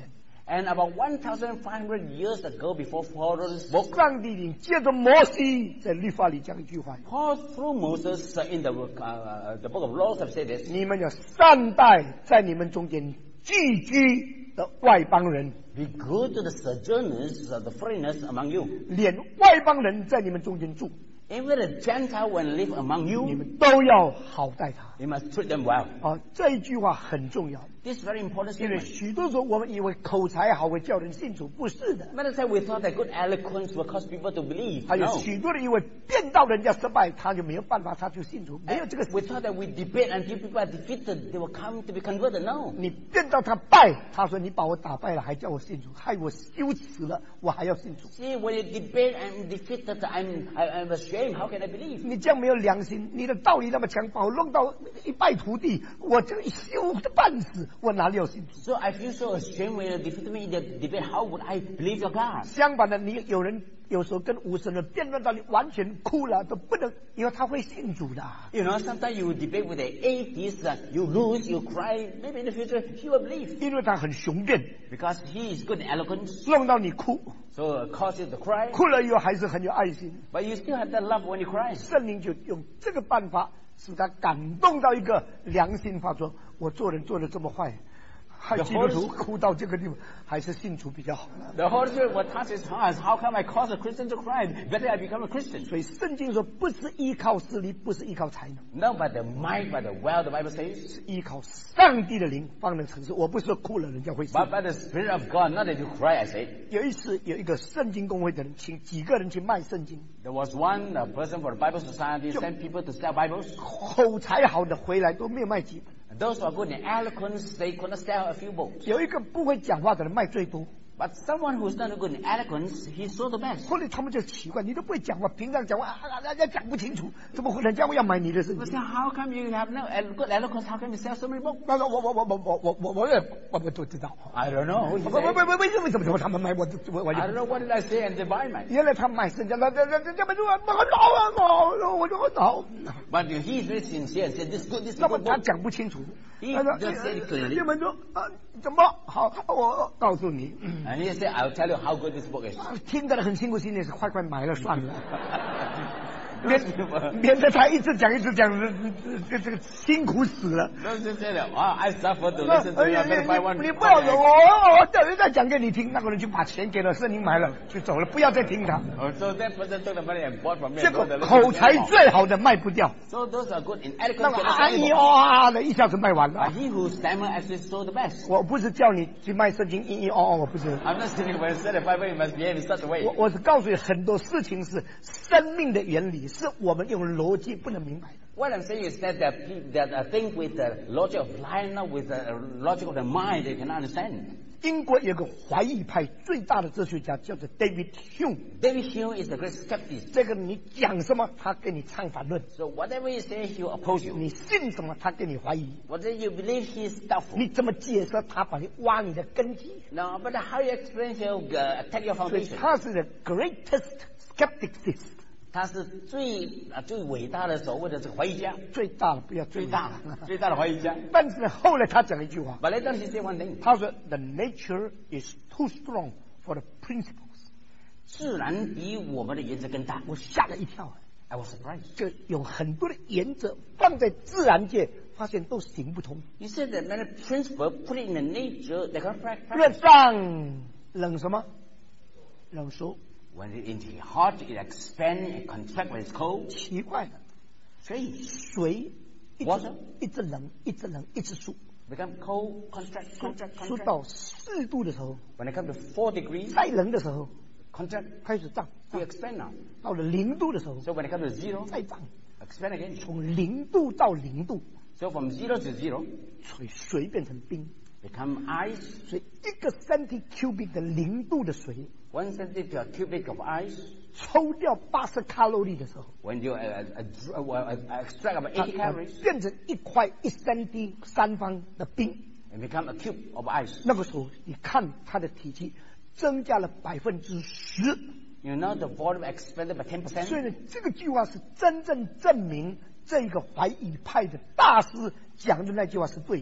And about one thousand five hundred years ago, before Paul spoke, 上帝领借着摩西在律法里讲一句话： Paul through Moses uh, in the uh, the book of Laws have said this. 你们要善待在你们中间寄居的外邦人， Be good to the sojourners, uh, the foreigners among you. 连外邦人在你们中间住， Even the Gentile when live among 你 you, 们都要好待他。 you must treat them well. 啊，这一句话很重要， This is very important 因为 statement. 许多时候我们以为口才好会叫人信主，不是的。 Matter of fact, we thought that good eloquence will cause people to believe. 还有 No. 许多人因为辩到人家失败，他就没有办法，他就信主，没有 And 这个 we thought that we debate until people are defeated, they will come to be converted. No. 你辩到他败，他说你把我打败了，还叫我信主，害我羞耻了，我还要信主。 See, when you debate and defeated, I'm, I, I'm ashamed. How can I believe? 你这样没有良心，你的道理那么强，把我弄到一败涂地，我这个羞的半死，我哪里有信主？ So I feel so ashamed when you defeated me in the debate. How would I believe your God? 相反的，你有人有时候跟无神人辩论到你完全哭了都不能，因为他会信主的。 You know, sometimes you debate with an atheist, uh, you lose, you cry. Maybe in the future he will believe 因为他很雄辩， because he is good in eloquence. 弄到你哭， So it causes you to cry. 哭了以后还是很有爱心。 But you still have that love when you cry. 圣灵就用这个办法使他感动到一个良心发作，我做人做得这么坏，还基督徒哭到这个地方，还是信主比较好。 The Holy Spirit will touch his heart. How come I cause a Christian to cry? Better I become a Christian. 所以圣经说，不是依靠势力，不是依靠才能， Not by the might, by the will, the Bible says. 是依靠上帝的灵方能成事。我不是说哭了人家会信。 But by the Spirit of God, not that you cry, I say. 有一次有一个圣经公会的人，请几个人去卖圣经， There was one uh, person for the Bible Society sent people to sell Bibles. 口才好的回来都没有卖几本， And those who are good in eloquence, they could not sell a few books. 有一个不会讲话的人卖最多。 But someone who's not good in eloquence, he sold the best. 后来他们就奇怪，你都不会讲话，平常讲话啊，人家讲不清楚，怎么会人家会要买你的圣 But 经？ so how come you have no el- good eloquence? How come you sell so many books? 他说我我我我我我我我也我不都知道。 I don't know. He 我 said. 我我为什么为什么他们买我我我 I don't know what did I say and they buy mine. 原来他买圣经，那那那这本书很好很好，我就很好。 But he is very sincere and said, this is good, this is 那么 good 他 book. 讲不清楚， He 他说 just said it clearly. 这本书啊怎么好？我告诉你， And he said, I'll tell you how good this book is. 听得很辛苦，心里是快快买了算了。免免得他一直讲一直讲，这这这个辛苦死了。 Don't just say that, wow, I suffer to 那 listen to you. I better buy one. 你你不要说，我我等人再讲给你听，那个人就把钱给了圣经买了就走了，不要再听他。 Oh, so that person took the money and bought from me. 这 and 个 bought the 口才 little 最好的卖不掉， So those are good in 那 eloquence. 个 cannot 哎 sell any 呀 book. 哇的一下子卖完 But 了。 he who stammer actually sold the best. 我不是叫你去卖圣经，咿咿哦哦，我不是。 I'm not saying when you sell the Bible, you must behave in such a way. 我我是告诉你，很多事情是生命的原理，是我们用逻辑不能明白的。 What I'm saying is that there are, pe- there are things with the logic of life, not with the logic of the mind that you cannot understand. 英国有个怀疑派最大的哲学家叫做 David Hume， David Hume is the great skeptic. 这个你讲什么，他给你唱反论； So whatever you say, he will oppose you. 你信什么，他给你怀疑； Whatever you believe, he is doubtful. 你怎么解释，他把你挖你的根基。 No, but how you explain he'll uh, attack your 所以 foundation? 他是 the greatest skepticist， 他是最啊最伟大的所谓的这个怀疑家， 最大的不要最最大的最大的怀疑家。 但是呢，后来他讲了一句话， But later he said one thing. 他说 The nature is too strong for the principles。 自然比我们的原则更大。 我吓了一跳， I was surprised. 这有很多的原则放在自然界，发现都行不通。 He said that many principles put it in the nature they can't 热 practice. 胀冷什么？冷缩。 When it into your heart, it expands and contracts when it's cold. 奇怪了， 所以水一直 Water 一直冷，一直冷，一直缩， become cold, contract, 缩 contract, 缩 contract. 到四度的时候， When it comes to four degrees, 再冷的时候 contract, 开始胀， you expand now. 到了零度的时候 So when it comes to zero, 再胀， expand again. 从零度到零度， So from zero to zero, 水水变成冰， become ice. 所以一个 centicubic 的零度的水， One centimeter cubic of ice. 抽掉八十卡路里的时候， When you uh, uh, uh, uh, extract about 它 eighty 它 calories, 变成一块一 centi 三方的冰， and become a cube of ice. 那个时候你看它的体积增加了百分之十。 You know the volume expanded by ten 所以 percent. 呢，这个句话是真正证明这个怀疑派的大师讲的那句话是对的。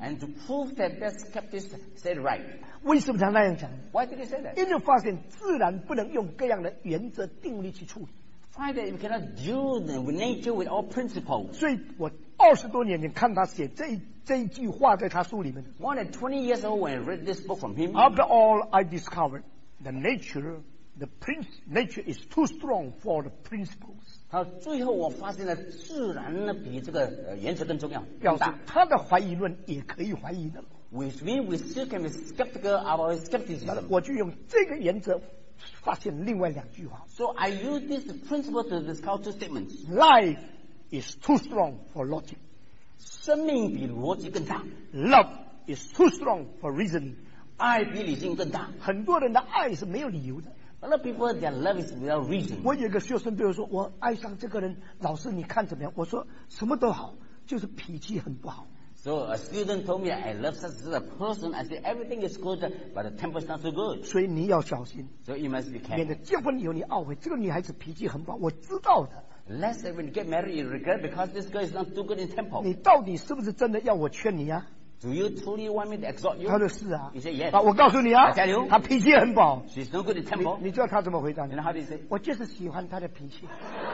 And to prove that that skeptic said right. 为什么他那样讲？ Why did he say that? 因为发现自然不能用各样的原则定律去处理。 Find that you cannot deal with nature with all principles. 所以我二十多年前看他写这一这一句话在他书里面。 More than twenty years old when I read this book from him. After all, I discovered the nature, the prince, nature is too strong for the principles. 他最后我发现了自然呢比这个呃原则更重要。 表示他的怀疑论也可以怀疑的。 Which means we still can be skeptical about skepticism. 我就用这个原则发现另外两句话。 So I use this principle to discuss two statements. Life is too strong for logic. 生命比逻辑更大。 Love is too strong for reasoning. 爱比理性更大。 很多人的爱是没有理由的。 A lot of people, their love is without reason. 我有一个学生对我说：“我爱上这个人，老师你看怎么样？”我说：“什么都好，就是脾气很不好。” So a student told me I love such a person. I said everything is good, but the temper is not so good. 所以你要小心， So you must be 免 careful. 得结婚以后你懊悔。这个女孩子脾气很不好，我知道的。 Lest when you get married, you regret because this girl is not too good in temper. 你到底是不是真的要我劝你啊？ Do you truly want me to exhort you? 他说是啊。 You say yes. 啊，我告诉你啊 I tell you. 他脾气很不好。 She's no good in 你 temper. 你知道他怎么回答 You 你 know？how do you say? 我就是喜欢他的脾气。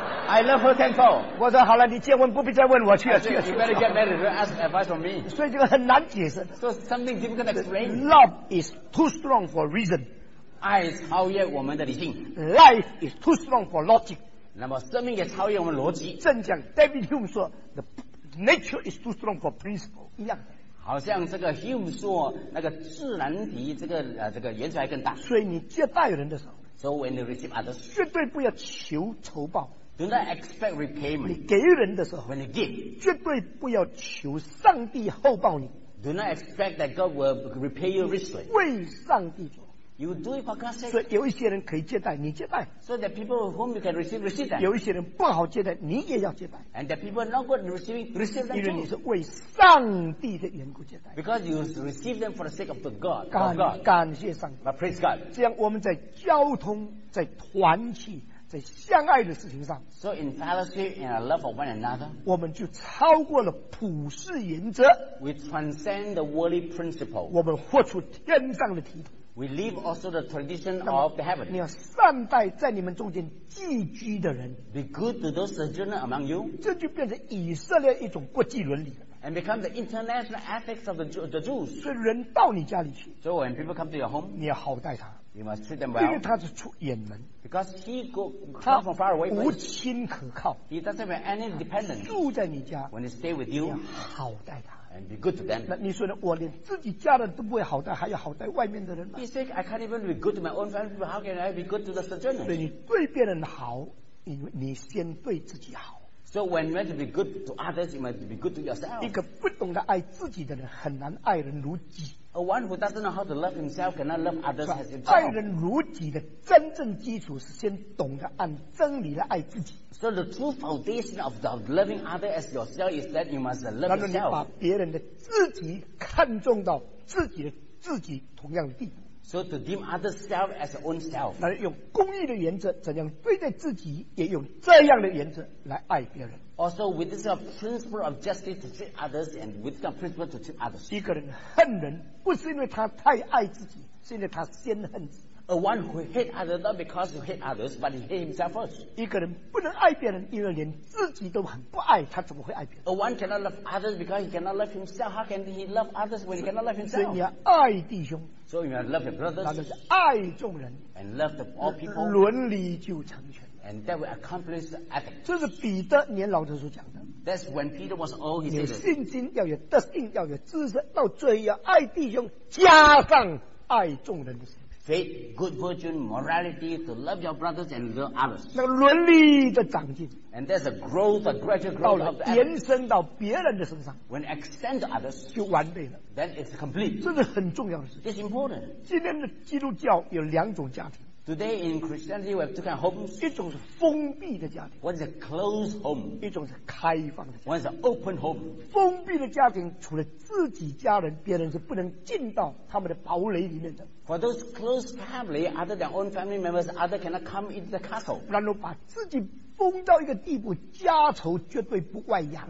I love her temper. 我说好了，你结婚不必再问我去 I 了去了 said, 去 you 了。 better get married. Don't ask advice from me. 所以这个很难解释。 So something difficult to explain. Love is too strong for reason. 爱超越我们的理性， Life is too strong for logic. 那么生命也超越我们逻辑。 正讲 David Hume 说 ，the nature is too strong for principle 一样的。 好像这个 Hume 说，那个自然比这个呃这个原则还更大。 所以你接待人的时候， So when you receive others, 绝对不要求酬报。 do not expect 你 repayment. 给人的时候， When you give, 绝对不要求上帝厚报你， do not expect that God will repay you richly. 为上帝做。 You do it for God's 所 sake, 以有一些人可以接待，你接待； so that people whom you can receive, receive them. 有一些人不好接待，你也要接待， And the people not good receiving, receive 因为 them 你 too. 是为上帝的缘故接待。 Because you receive them for the sake of the God, of 感 God. 感谢上帝， But praise God. 这样我们在交通、在团契、在相爱的事情上， So in fellowship and a love for one another, 我们就超过了普世原则， we transcend the worldly principle. 我们活出天上的体统。 We live also the tradition of the 你 heaven. 要善待在你们中间寄居的人， Be good to those sojourner among you, 这就变成以色列一种国际伦理了。 and become the international ethics of the, Jew- the Jews. 所以人到你家里去， So when people come to your home, 你要好待他， you must treat them 因为 well, 他是出远门， because he go 他 come from far away 无 place. 亲可靠， He doesn't have any dependence. 住在你家， When they stay with 你 you 要好待他。 and be good to 那 them. 你说呢？我连自己家人都不会好待，还要好待外面的人吗？ He said, I can't even be good to my own family, but how can I be good to the 所以 sojourners? 你对别人好，因为你先对自己好。 So when you want to be good to others, you must be good to 一 yourself. 个不懂得爱自己的人，很难爱人如己。 A one who doesn't know how to love himself cannot love others as 爱 himself. 人如己的真正基础是先懂得按真理来爱自己， So the true foundation of, the, of loving others as yourself is that you must love 然后你把 yourself. 别人的自己看重到自己的自己同样的地步。 So to deem others self as your own self. 那用公义的原则怎样对待自己，也用这样的原则来爱别人。 Also with this kind of principle of justice to treat others and with this kind of principle to treat others. 一个人恨人，不是因为他太爱自己，是因为他先恨自己。 A one who hate others not because you hate others, but he hate himself first. 一个人不能爱别人，因为连自己都很不爱，他怎么会爱别人？ A one cannot love others because he cannot love himself. How can he love others when he cannot love 所以 himself? 你要爱弟兄， So you must love your 那就 brothers 是爱众人， and love the, all people, 伦理就成全。 and that will accomplish the ethics. 这是彼得年老的时候讲的。 That's when Peter was old, he 有 said it. 信心，要有德性，要有知识，到最后要爱弟兄，加上爱众人的心。 Faith, good virtue, morality, to love your brothers and love others. 那个伦理的长进， And there's a growth, a gradual 到 growth 了 of the ethics. 延伸到别人的身上， When you extend to others, 就完备了。 then it's complete. 这是很重要的事情。 It's important. 今天的基督教有两种家庭， Today in Christianity, we have two kind of homes. 一种是封闭的家庭， One is a closed home. 一种是开放的家庭。 One is an open home. 封闭的家庭，除了自己家人，别人是不能进到他们的堡垒里面的。 For those close family, other than own family members, other cannot come into the castle. 然后把自己封到一个地步，家仇绝对不外扬。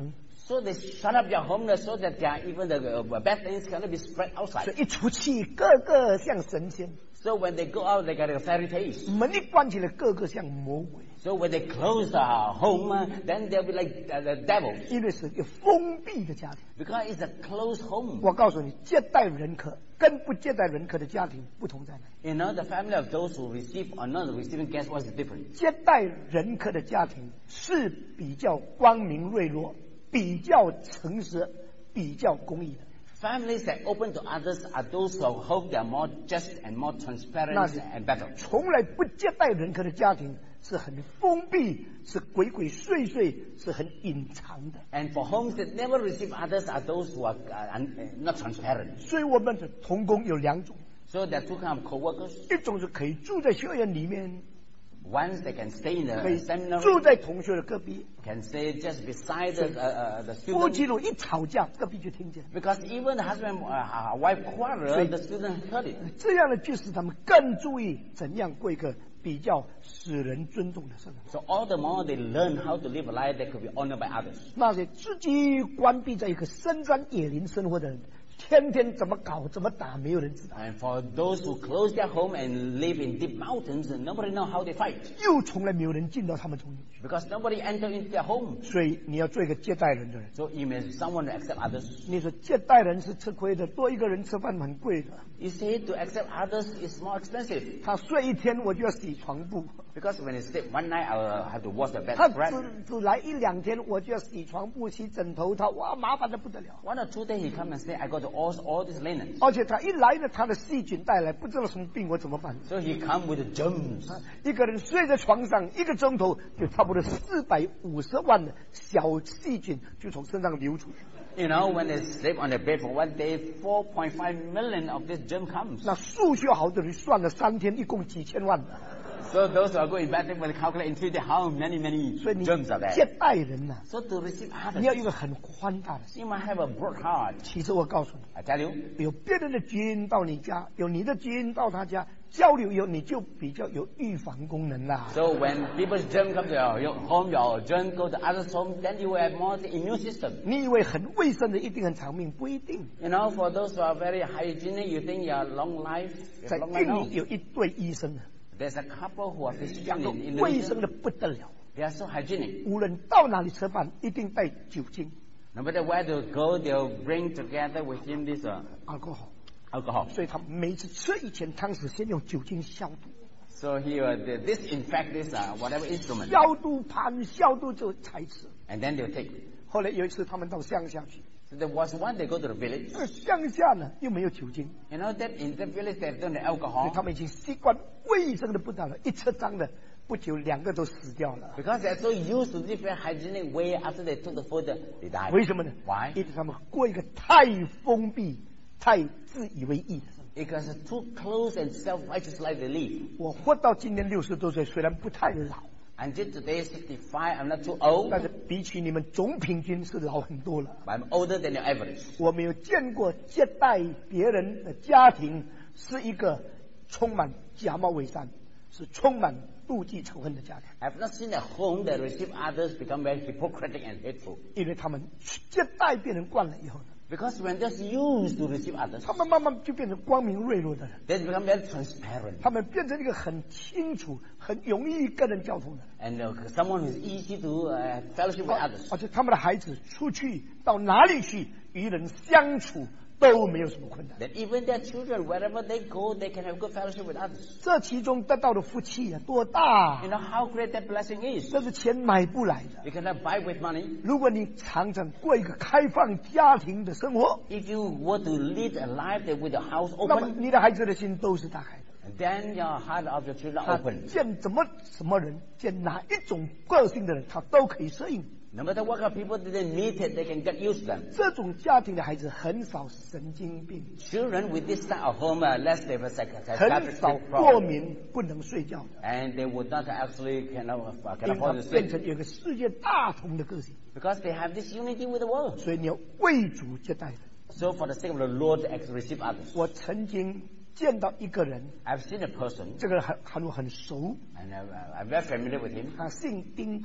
So they shut up their home so that their, even the uh, bad things cannot be spread 所 outside. 以一出去，个个像神仙； So when they go out, they got a fairy tales. 门一关起来，个个像魔鬼。 So when they close the home, uh, then they'll be like uh, the devils. 因为是一个封闭的家庭。 Because it's a closed home. 我告诉你，接待人客跟不接待人客的家庭不同在哪里？ You know, the family of those who receive or not receiving guests, what's the difference? 接待人客的家庭是比较光明磊落、比较诚实、比较公义的。 Families that open to others are those who hope they are more just and more transparent 那是 and better. 从来不接待人客的家庭是很封闭，是鬼鬼祟祟，是很隐藏的。 And for homes that never receive others are those who are uh, un- uh, not transparent. 所以我们的同工有两种， So there are two kinds of co-workers. 一种是可以住在学院里面， Ones that can stay in 可以 the seminary, 住在同学的隔壁。 can stay just beside the, uh, uh, the 夫妻 student. 如一吵架，隔壁就听见。 Because even the husband uh, wife quarrel, the student heard it. 这样的就使他们更注意怎样过一个比较使人尊重的生活。 So all the more they learn how to live a life that could be honored by others. 那些自己关闭在一个深山野林生活的人，天天怎么搞怎么打，没有人知道。 And for those who close their home and live in deep mountains, nobody know how they fight. 又从来没有人进到他们中间去。 Because nobody enter into their home. 所以你要做一个接待人的人。 So you may someone to accept others. 你说接待人是吃亏的，多一个人吃饭很贵的。 You say to accept others is more expensive. 他睡一天我就要洗床铺， Because when they sleep one night, I'll have to wash the 他 bed 只 spread. 只来一两天我就要洗床铺、洗枕头套，哇，麻烦的不得了。 One or two days he come and say, I got to wash all these linens. 而且他一来呢，他的细菌带来，不知道什么病，我怎么办？ So he come with the germs. 一个人睡在床上一个钟头，就差不多四百五十万的小细菌就从身上流出去。 You know, when they sleep on the bed for one day, four point five million of this germ comes. 那数学好的人算了三天，一共几千万的。 So those who are going back will calculate in three days how many, many 所以你 germs are 接 there. 待人呐、 So to receive 你要 others, 有一个很宽大的心。 you must have a broad heart. 其实我告诉你， I tell you, 有别人的基因到你家，有你的基因到他家，交流以后你就比较有预防功能啦。 so when people's germ come to your, your home, your germ go to others' home, then you will have more immune system. 你以为很卫生的一定很长命，不一定。 You know, for those who are very hygienic, you think you are long life. You 在 have long life. 印 No. 尼有一对医生啊， There's a couple who are 两 physicians 个 in 卫生 Indonesia. 的不得了， They are so hygienic. 无论到哪里吃饭一定带酒精 No matter where they go, they'll bring together with him this uh, ，alcohol。 alcohol. 所以他每次吃以前，汤匙先用酒精消毒， So he will uh, disinfect this uh, whatever instrument, 消毒盘消毒之后才吃。 and then they'll take. 后来有一次他们到乡下去， So there was one they go to the village. 那个乡下呢又没有酒精， You know that in the village they don't have 所以 alcohol 他们已经习惯卫生的不得了，一吃脏的，不久两个都死掉了。 because they're so used to different hygienic way. After they took the food, they died. 为什么呢？ Why? 因为他们过一个太封闭、太自以为意的生活。 Because it's too close and self-righteous life they live. 我活到今年六十多岁，虽然不太老， Until today, sixty-five, I'm not too old, 但是比起你们总平均是老很多了。 but I'm older than your average. 我没有见过接待别人的家庭是一个充满假冒伪善、是充满妒忌仇恨的家庭， I've not seen a home that receive others become very hypocritic and hateful. 因为他们接待别人惯了以后呢， Because when just used to receive others, 他们慢慢就变成光明锐落的人， they become very transparent. 他们变成一个很清楚、很容易跟人交通的人， And uh, someone who's easy to uh, fellowship with others. 而且他们的孩子出去到哪里去与人相处都没有什么困难。 That even their children, wherever they go, they can have good fellowship with others. 这其中得到的福气啊，多大 You！know how great that blessing is. 这是钱买不来的。 You cannot buy with money. 如果你常常过一个开放家庭的生活， If you were to lead a life that with the house 那么 open, 你的孩子的心都是打开的。 then your heart of your children 他 open. 见怎么什么人，见哪一种个性的人，他都可以适应。 No matter what kind of people they meet, it, they can get used to them. 这种家庭的孩子很少神经病， Children with this type of home, uh, less they have a psych- 很 psychiatric 少过 problem. 敏不能睡觉的， And they would not actually cannot, uh, 因 can 为他 afford to 变 sleep. 成有一个世界大同的个性。 Because they have this unity with the world. 所以你要为主接待人。 So for the sake of the Lord, to actually receive others. 我曾经见到一个人， I've seen a person, 这个人很很很熟， and I'm, I'm very familiar with him. 他姓丁的，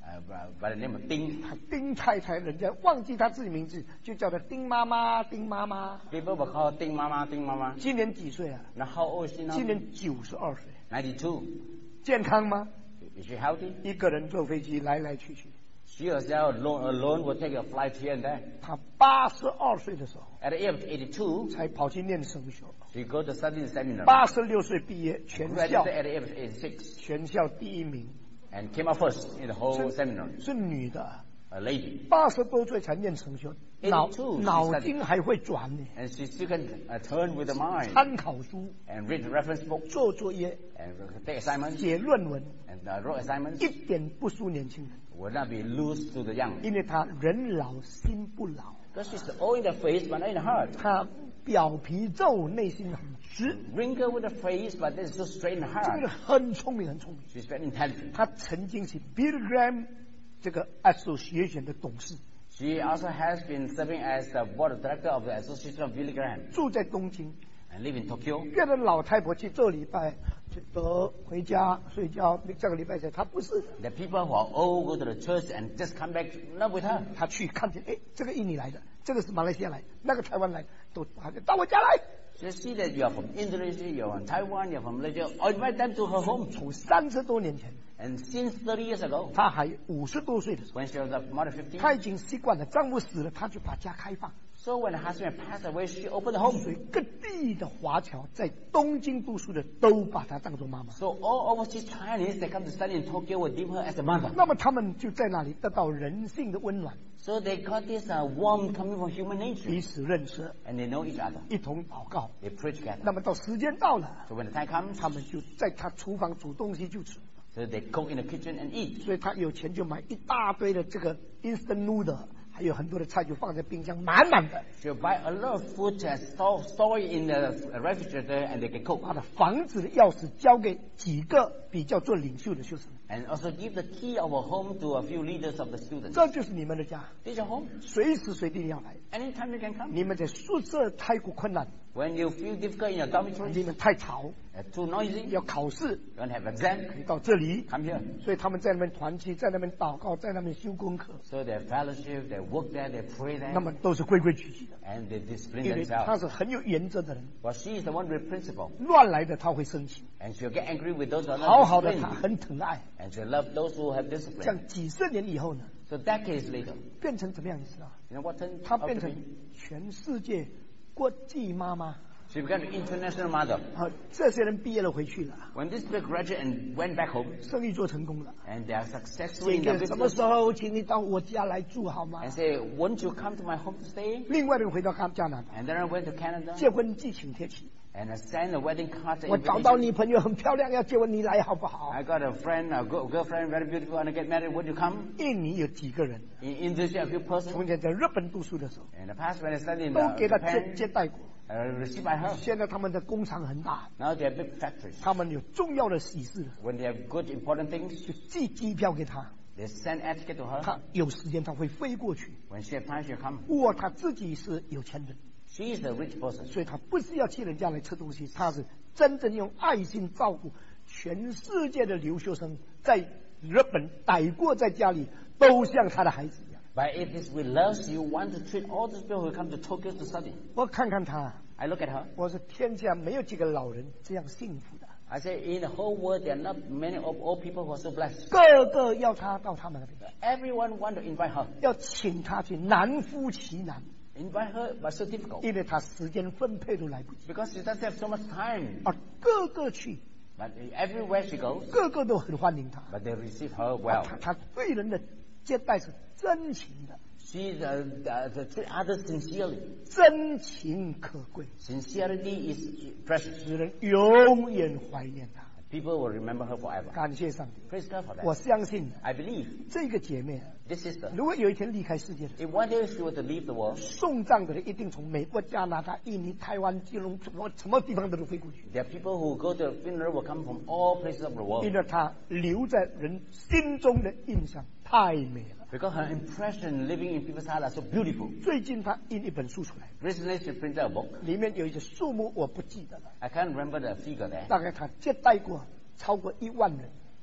uh, by the name of Ding. 他丁太太，人家忘记他自己名字，就叫他丁妈妈，丁妈妈。 People will call Ding Mama, Ding Mama. 今年几岁啊？ Now how old is she now? 今年九十二岁。 ninety-two. 健康吗？ Is she healthy? 一个人坐飞机来来去去。 She herself alone, alone will take a flight here and there. 他八十二岁的时候 At the age of eighty-two, 才跑去念神学， she go to study the seminar. 八十六岁毕业，全校 Graduated at the age of eighty-six 全校第一名， and came out first in the whole seminar. 是女的， A lady. 八十多岁才念神学，脑 82 脑筋还会转呢， And she still can uh, turn with the mind 参考书、 and read the reference book 做作业、 and take assignments 写论文， and uh, wrote assignments. 一点不输年轻人， Will not be loose to the young. 因为他人老心不老， Because she's old in the face but not in the heart. 他表皮皱，内心很直， Wrinkle with the face but it's so straight in the 这个人 heart. 很聪明，很聪明。 She's very intelligent. 他曾经是 Billy Graham 这个 Association 的董事， She also has been serving as the board of director of the Association of Billy Graham 住在东京。 and live in Tokyo. 别的老太婆去这礼拜去得回家睡觉，这个礼拜才她不是， The people who are old go to the church and just come back, not with her. 她去看见，哎，这个印尼来的，这个是马来西亚来，那个台湾来，都把到我家来。 She see that you are from Indonesia, you are from Taiwan, you are from Malaysia. I invite them to her home. 从三十多年前， And since thirty years ago, 她还五十多岁的时候， when she was more than fifty, 她已经习惯了，丈夫死了，她就把家开放。 so when her husband passed away, she opened the home. 所以各地的华侨在东京读书的都把她当作妈妈。 So all overseas Chinese that come to study in Tokyo will deem her as a mother. 那么他们就在那里得到人性的温暖， So they got this uh, warmth coming from human 彼 nature. 此认识， And they know each other. 一同祷告。 They pray together. 那么到时间到了， So when the time comes, 他们就在他厨房煮东西就吃。 so they cook in the kitchen and eat. 所以他有钱就买一大堆的这个 instant noodle， 还有很多的菜就放在冰箱满满的。 She'll buy a lot of food and store, store it in the refrigerator and they can cook. 把他房子的钥匙交给几个比较做领袖的学生， And also give the key of a home to a few leaders of the students. 这就是你们的家， This is your home. 随时随地要来。 Anytime you can come. 你们在宿舍太过困难， When you feel difficult in your 你 dormitory, 们太吵， uh, too noisy, 要考试， you don't have exam, 你到这里， come here. 所以他们在那边团契，在那边祷告，在那边修功课， So they fellowship, they work there, they pray 那 there, 么都是规规矩矩的， and they discipline 因为他 themselves. 是很有原则的人， But she is the one with principle, 乱来的他会生气， and she'll get angry with those who are 好 not 好的他 disciplined, 很疼爱。 and she'll love those who have discipline. 像几十年以后呢， So decades later, 变成怎么样？你知道？ you know what turned 她 out 变 to 成 be? 全世界国际妈妈。 She became an international mother. 啊，这些人毕业了回去了， When this people graduated and went back home, 生意做成功了。 and they are successful 这 in their 个什么 business, 时候请你到我家来住好吗 and？say, won't you come to my home to stay? 另外一个回到加拿大， And then I went to Canada, 结婚寄请帖去。 and I sent a wedding card 我找到 invitation. 女朋友很漂亮，要结婚，你来好不好？ I got a friend, a girl- girlfriend, very beautiful, and I get married. Would you come? 印尼有几个人？ In Indonesia, a few 从 persons. 前在日本读书的时候， In the past, when I studied in 都 uh, 给他接 Japan, 接待过。 I received by her. 现在他们的工厂很大， Now they have big factories. 他们有重要的喜事， When they have good, important things, 就寄机票给他， they send air ticket to her. 他有时间他会飞过去。 When she has time, she'll come. 哇，他自己是有钱人， She is a rich person. 所以他不是要去人家来吃东西，他是真正用爱心照顾全世界的留学生，在日本待过，在家里都像他的孩子一样。 But it is with love you want to treat all these people who come to Tokyo to study. 我看看他， I look at her. 我说天下没有几个老人这样幸福的， I say, in the whole world, there are not many of old people who are so blessed. 个个要他到他们那边， Everyone want to invite her. 要请他去，难夫其难， Invite her, but so difficult. 因为他时间分配都来不及， Because she doesn't have so much time. 而个个去， But everywhere she goes, 个个都很欢迎他。 but they receive her well. 他他对人的接待是真情的， She uh, uh, treat others sincerely. 真情可贵， Sincerity is precious. 使人永远怀念他。 People will remember her forever. 感谢上帝， Praise God for 我 that. 相信 I believe 这个姐妹， this sister, 如果有一天离开世界的时候， if one day she were to leave the world, 送葬的人一定从美国、加拿大、印尼、台湾、基隆什么什么地方都飞过去， there are people who go to the funeral will come from all places of the 因 world. 为她留在人心中的印象太美了。 Because her impression living in people's hearts are so beautiful. 最近她印一本书出来， Recently she printed a book. 里面有一些数目我不记得了， I can't remember the figure there. 大概她接待过超过一万人，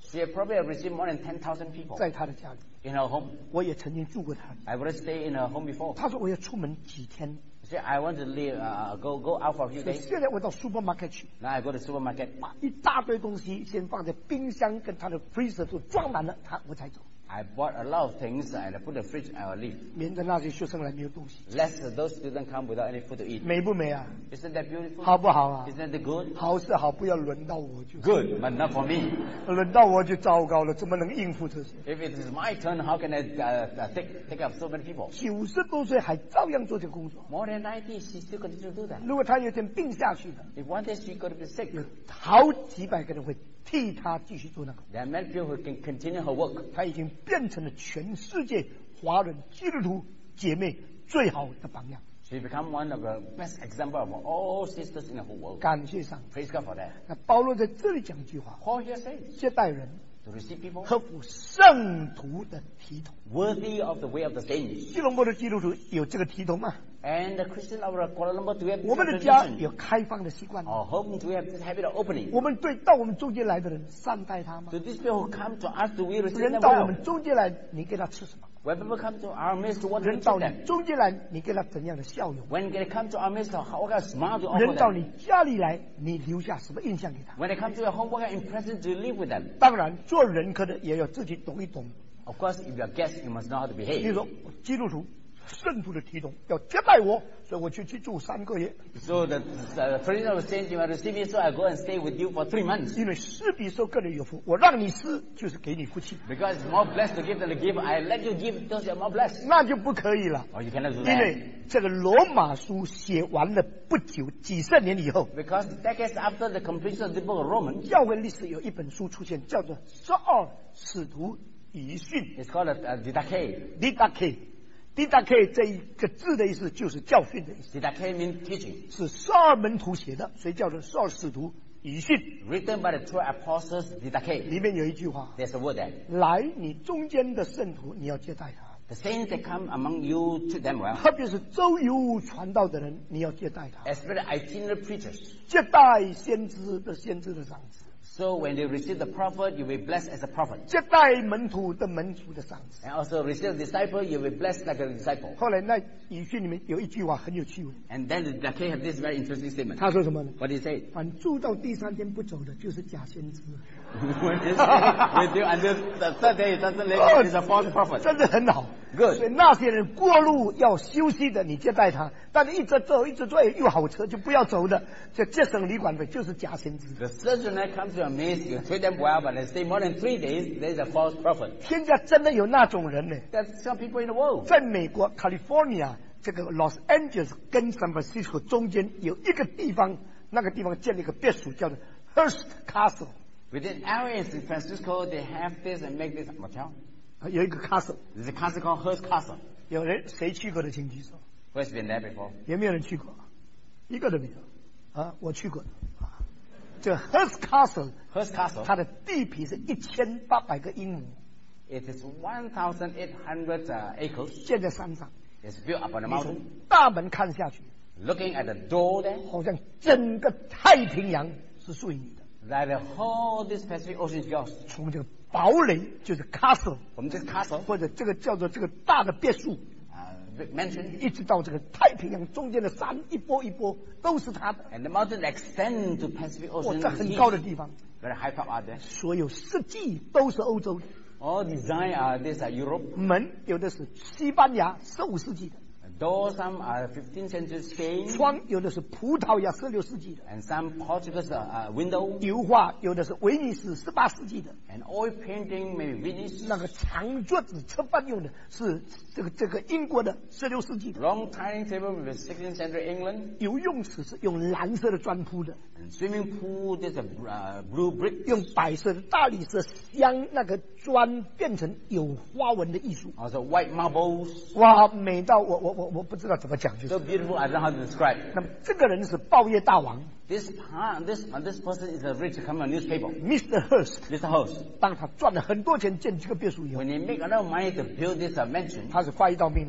She had probably received more than ten thousand people 在她的家里。 in her home. 我也曾经住过她。 I would stay in her home before. 她说我要出门几天， She said, I want to leave, uh, go go out for a few 所以 days. 现在我到 supermarket 去， Now I go to the supermarket. 把一大堆东西先放在冰箱跟她的 freezer 都装满了，她我才走， I bought a lot of things and I put in the fridge and I leave. 免得那些学生来没有东西。 Lest those students come without any food to eat. 美不美啊？ Isn't that beautiful? 好不好啊？ Isn't that good? 好是好，不要轮到我就。 Good, but not for me. 轮到我就糟糕了，怎么能应付这些？ If it is my turn, how can I uh, uh, take take up so many people? 九十多岁还照样做这个工作。 More than ninety, she still continue to do that. 如果他有一天病下去了， If one day she got to be sick, 有好几百个人会替他继续做那个。 there are many people who can continue her work. 他已经变成了全世界华人基督徒姐妹最好的榜样。 She become one of the best example of all sisters in the whole world. 感谢上帝。 Praise God for that. 那保罗在这里讲一句话： Paul here says 接待人 to receive people 合乎圣徒的体统。 worthy of the way of the saints. 吉隆坡的基督徒有这个体统吗？ And the Christian of Kuala Lumpur, do we have 我们的 this 家 tradition? 有开放的习惯吗？ Our home, do we have this habit of opening? 我们对到我们中间来的人善待他吗？ To these people who come to us, do we receive 人 them 到我 well? 们中间来，你给他吃什么？ When people come to our midst, what do we 人到 teach 你 them? 中间来，你给他怎样的笑容？ When they come to our midst, how- what kind of smile do you offer 人到 them? 你家里来，你留下什么印象给他？ When they come to your home, what kind of impression do you leave with them? 当然，做人可能也要自己懂一懂。 Of course, if you're a guest, you must know how to 比如 behave. 说，基督徒圣徒的体统要接待我，所以我去去住三个月。 So the, the president of the saints, you want to receive me, so I go and stay with you for three months. 因为施比受更人有福，我让你施就是给你福气， Because it's more blessed to give than to give. I let you give because you're more blessed. 那就不可以了。 Or you cannot do 因 that. 为这个罗马书写完了不久，几十年以后， Because decades after the completion of the book of Romans, 教会历史有一本书出现，叫做《十二使徒遗训》 it's called a, a didache. （Didache）。Didache 这一个字的意思就是教训的意思， Didache means teaching. 是十二门徒写的，所以叫做十二使徒遗训。 Written by the twelve apostles, didache. 里面有一句话： There's a word there. 来，你中间的圣徒，你要接待他。 The saints that come among you, treat them well. 特别是周游传道的人，你要接待他； Especially itinerant preachers. 接待先知的先知的长子， So when they receive the prophet, you will be blessed as a prophet. 接待门徒的门徒的长子。 And also receive the disciple, you will be blessed like a disciple. 后来那遗训里面有一句话很有趣味， And then the didache have this very interesting statement. 他说什么呢？ What do you say? 凡住到第三天不走的，就是假先知。 When they stay with you until the third day, it doesn't let you, is a false prophet. 真的很好。 Good. 所以那些人过路要休息的，你接待他；但是一直走，一直走又好车，就不要走的，这节省旅馆费就是假先知。 The surgeon that comes to your midst, you treat them well, but they stay more than three days, there is a false prophet. 天下真的有那种人呢。 There's some people in the world. 在美国 California 这个 Los Angeles 跟 San Francisco 中间有一个地方，那个地方建了一个别墅，叫做 Hearst Castle， Within areas in San Francisco, they have this and make this motel. 啊有一个 castle。 There's a castle called Hearst Castle. 有人谁去过的，请举手。 Who's been there before? 有没有人去过？一个都没有。啊，我去过的。啊，这 Hearst Castle Hearst Castle, 它的地皮是一千八百个英亩， it is one thousand eight hundred uh, acres. 建在山上。 It's built up on a 你从 mountain. 大门看下去， Looking at the door there, 好像整个太平洋是属于你的。 that the whole this Pacific Ocean is yours. 从这个堡垒就是 castle， From this castle, 或者这个叫做这个大的别墅， uh, big mansion, 一直到这个太平洋中间的山，一波一波都是它的。 and the mountain extend to Pacific 哇， Ocean. 这 is 很高的 east. 地方， Very high top out there. 所有设计都是欧洲的， All design are this are Europe. 门有的是西班牙十五世纪的， Doors some are fifteenth century Spain, 窗有的是葡萄牙十六世纪的， and some Portuguese uh, uh, window, 油画有的是威尼斯十八世纪的， and oil painting maybe Venice. 那个长桌子吃饭用的是这个这个英国的十六世纪的， Long dining table with sixteenth century England, 游泳池是用蓝色的砖铺的， and swimming pool. There's a uh, blue brick. 用白色的大理石镶那个砖变成有花纹的艺术。 Also white marbles. 哇，美到我我我我不知道怎么讲，就是 So beautiful, I don't know how to describe. 那么这个人是报业大王 This part, this uh, this person is a rich come on newspaper. ，Mister Hearst。 Mister Host. 当他赚了很多钱建这个别墅以后， When he make enough money to build this uh, mansion, 他是发一道命令，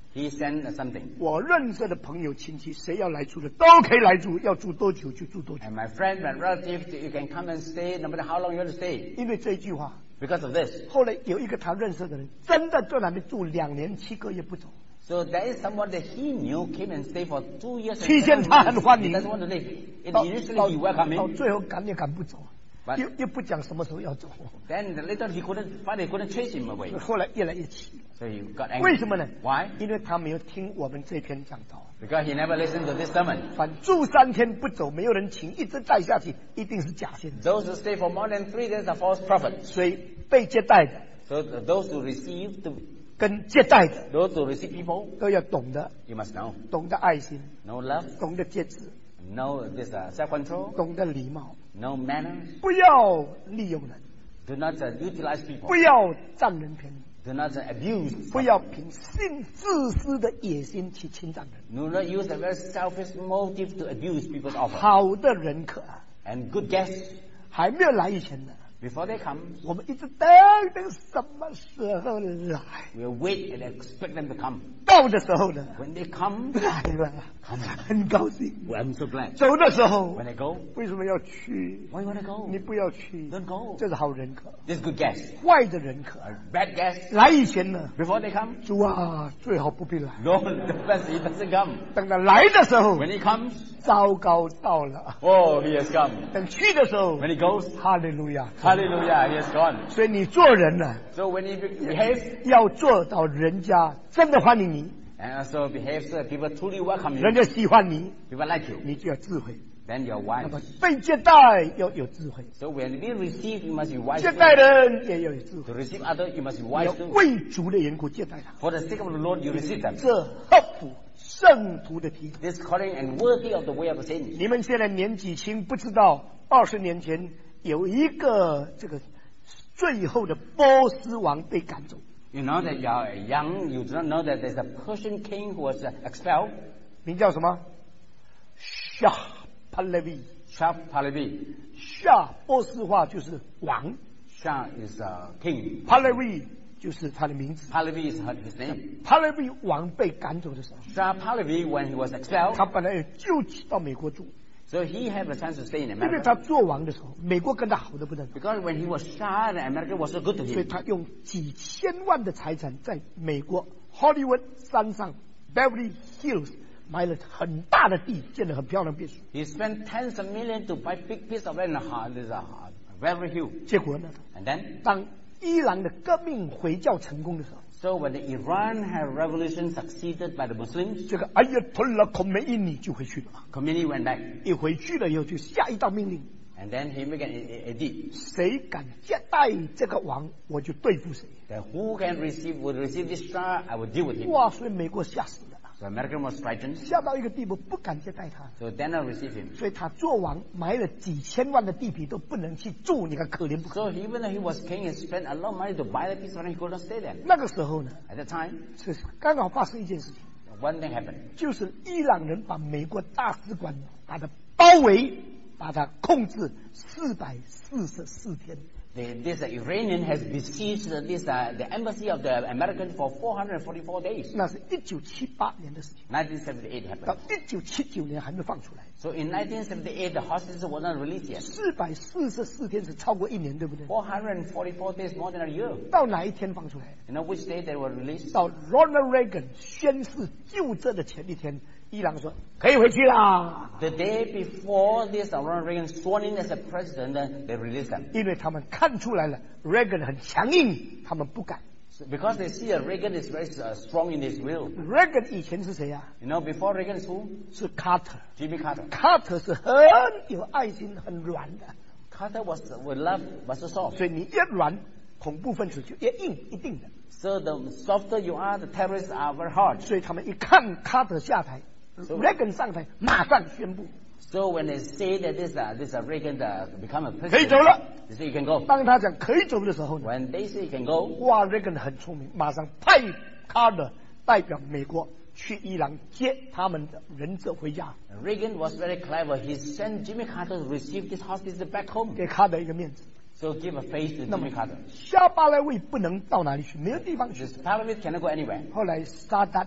He sent something. 我认识的朋友亲戚，谁要来住的都可以来住，要住多久就住多久。 And my friend, my relative, you can come and stay no matter how long you want to stay. 因为这一句话， Because of this. 后来有一个他认识的人，真的在那边住两年七个月不走。 So there is someone that he knew came and stayed for two years. 期间他很欢 He 迎， doesn't want to live. It 到 initially 到 he welcomed 到 him. 最后赶也赶不走， But- 又又不讲什么时候要走， Then later he couldn't, finally couldn't chase him away. 后来越来越气。 So he got angry. 为什么呢？ Why? 因为他没有听我们这篇讲道。 Because he never listened to this sermon. 反住三天不走，没有人请，一直带下去，一定是假先知。 Those who stay for more than three days are false prophets. 所以被接待的 So those who receive the, 跟接待的 those who receive people, 都要懂得， you must know. 懂得爱心， No love, 懂得节制， no this uh, self-control, 懂得礼貌， no manners. 不要利用人， Do not uh, utilize 不 people. 要占人便宜， Do not uh, abuse. 不要凭性自私的野心去侵占人。 Do not use a very selfish motive to abuse people's offer. 好的人可 And good guests, 还没有来以前呢， before they come, 我们一直等等什么时候来， we'll wait and expect them to come. 到的时候呢， When they come, 来了，很高兴。 well, I'm so glad. 走的时候 When they go, 为什么要去？ why you want to go? 你不要去， Don't go. 这是好人可。 This is good guest. 坏的人可 Bad guest, 来以前呢， before they come, 主啊，最好不必来。 no, the best he doesn't come. 等他来的时候， When he comes, 糟糕到了； oh, he has come. 等去的时候， When he goes, 哈利路亚。 hallelujah, he has gone. 所以你做人呢， So when he be- behaves, 要做到人家真的欢迎你， and also behaves so that people truly welcome 人 you, 家喜欢你， people like you, 你就要智慧。 then you're 那么 wise. 被接待要有智慧， So when we receive, you must be wise. 接待人也要有智 To 慧。 receive others, you must be 要 wise too. 为主的缘故接待他， For the sake of the Lord, you receive them. 这合乎圣徒的体统。 This calling and worthy of the way of the saints. 你们现在年纪轻，不知道二十年前有一个这个最后的波斯王被赶走， You know that you are young, you do not know that there's a Persian king who was uh, expelled, 名叫什么？夏帕勒维。 Shah Pahlavi. 夏波斯话就是王， Shah is uh, king. 帕勒维就是他的名字。 Pahlavi is her- his name. 帕勒维王被赶走的时候， Shah Pahlavi, when he was expelled, 他本来就到美国住， so he had a chance to stay in 因为 America. 他做王的时候，美国跟他好的不得了， Because when he was Shah, America was so good to 所以 him. 他用几千万的财产在美国 Hollywood 山上 Beverly Hills 买了很大的地，建了很漂亮别墅。 He spent tens of millions to buy big piece of land, uh, this, uh, very huge. 结果呢， And then, 当伊朗的革命回教成功的时候， so when the Iran had revolution succeeded by the Muslims, 这个艾耶托拉孔梅伊尼就回去了。 Khomeini went back. 一回去了以后，就下一道命令： And then he made an e- edict 谁敢接待这个王，我就对付谁。 that who can receive, will receive this Shah, I will deal with him. 哇！所以美国吓死了， So American was frightened, 吓到一个地步，不敢接待他。 so then I received him. 所以他做王买了几千万的地皮都不能去住，你看可怜不可怜？ So even though he was king and spent a lot of money to buy the piece of land, he could not stay there. 那个时候呢， At that time, 是刚好发生一件事情， one thing happened. 就是伊朗人把美国大使馆把它包围，把它控制四百四十四天。 The, this uh, Iranian has besieged uh, this uh, the embassy of the American for four hundred forty-four days. 那是一九七八年的事情， nineteen seventy-eight 到 happened. 一九七九年还没放出来。 So in nineteen seventy-eight, the hostages were not released yet. 四百四十四天是超过一年，对不对？ four hundred forty-four days, more than a year. 到哪一天放出来？ You know which day they were released? 到 Ronald Reagan 宣誓就职的前一天，伊朗说可以回去啦， The day before this, Ronald Reagan sworn in as a president, uh, they released them. 因为他们看出来了 Reagan 很强硬，他们不敢。 Because they see that Reagan is very uh, strong in his will. Reagan 以前是谁呀、啊？ You know, before Reagan is who? 是 Carter。 Jimmy Carter. Carter 是很有爱心、很软的， Carter was with love, but so soft. 所以你越软，恐怖分子就越硬，一定的。 So the softer you are, the terrorists are very hard. 所以他们一看 Carter 下台 ，Reagan 上台，马上宣布 So when they say that this uh, this uh, Reagan uh, become a 可以 president, 走了。 they say you can go. 当他讲可以走的时候呢， When they say you can go, 哇 ，Reagan 很聪明，马上派 Carter 代表美国去伊朗接他们的人质回家， Reagan was very clever. He sent Jimmy Carter to receive this hostage back home. 给 Carter 一个面子。 So give a face to 那么 Jimmy Carter. 夏巴莱卫不能到哪里去，没有地方去。 This parliament cannot go anywhere. 后来沙达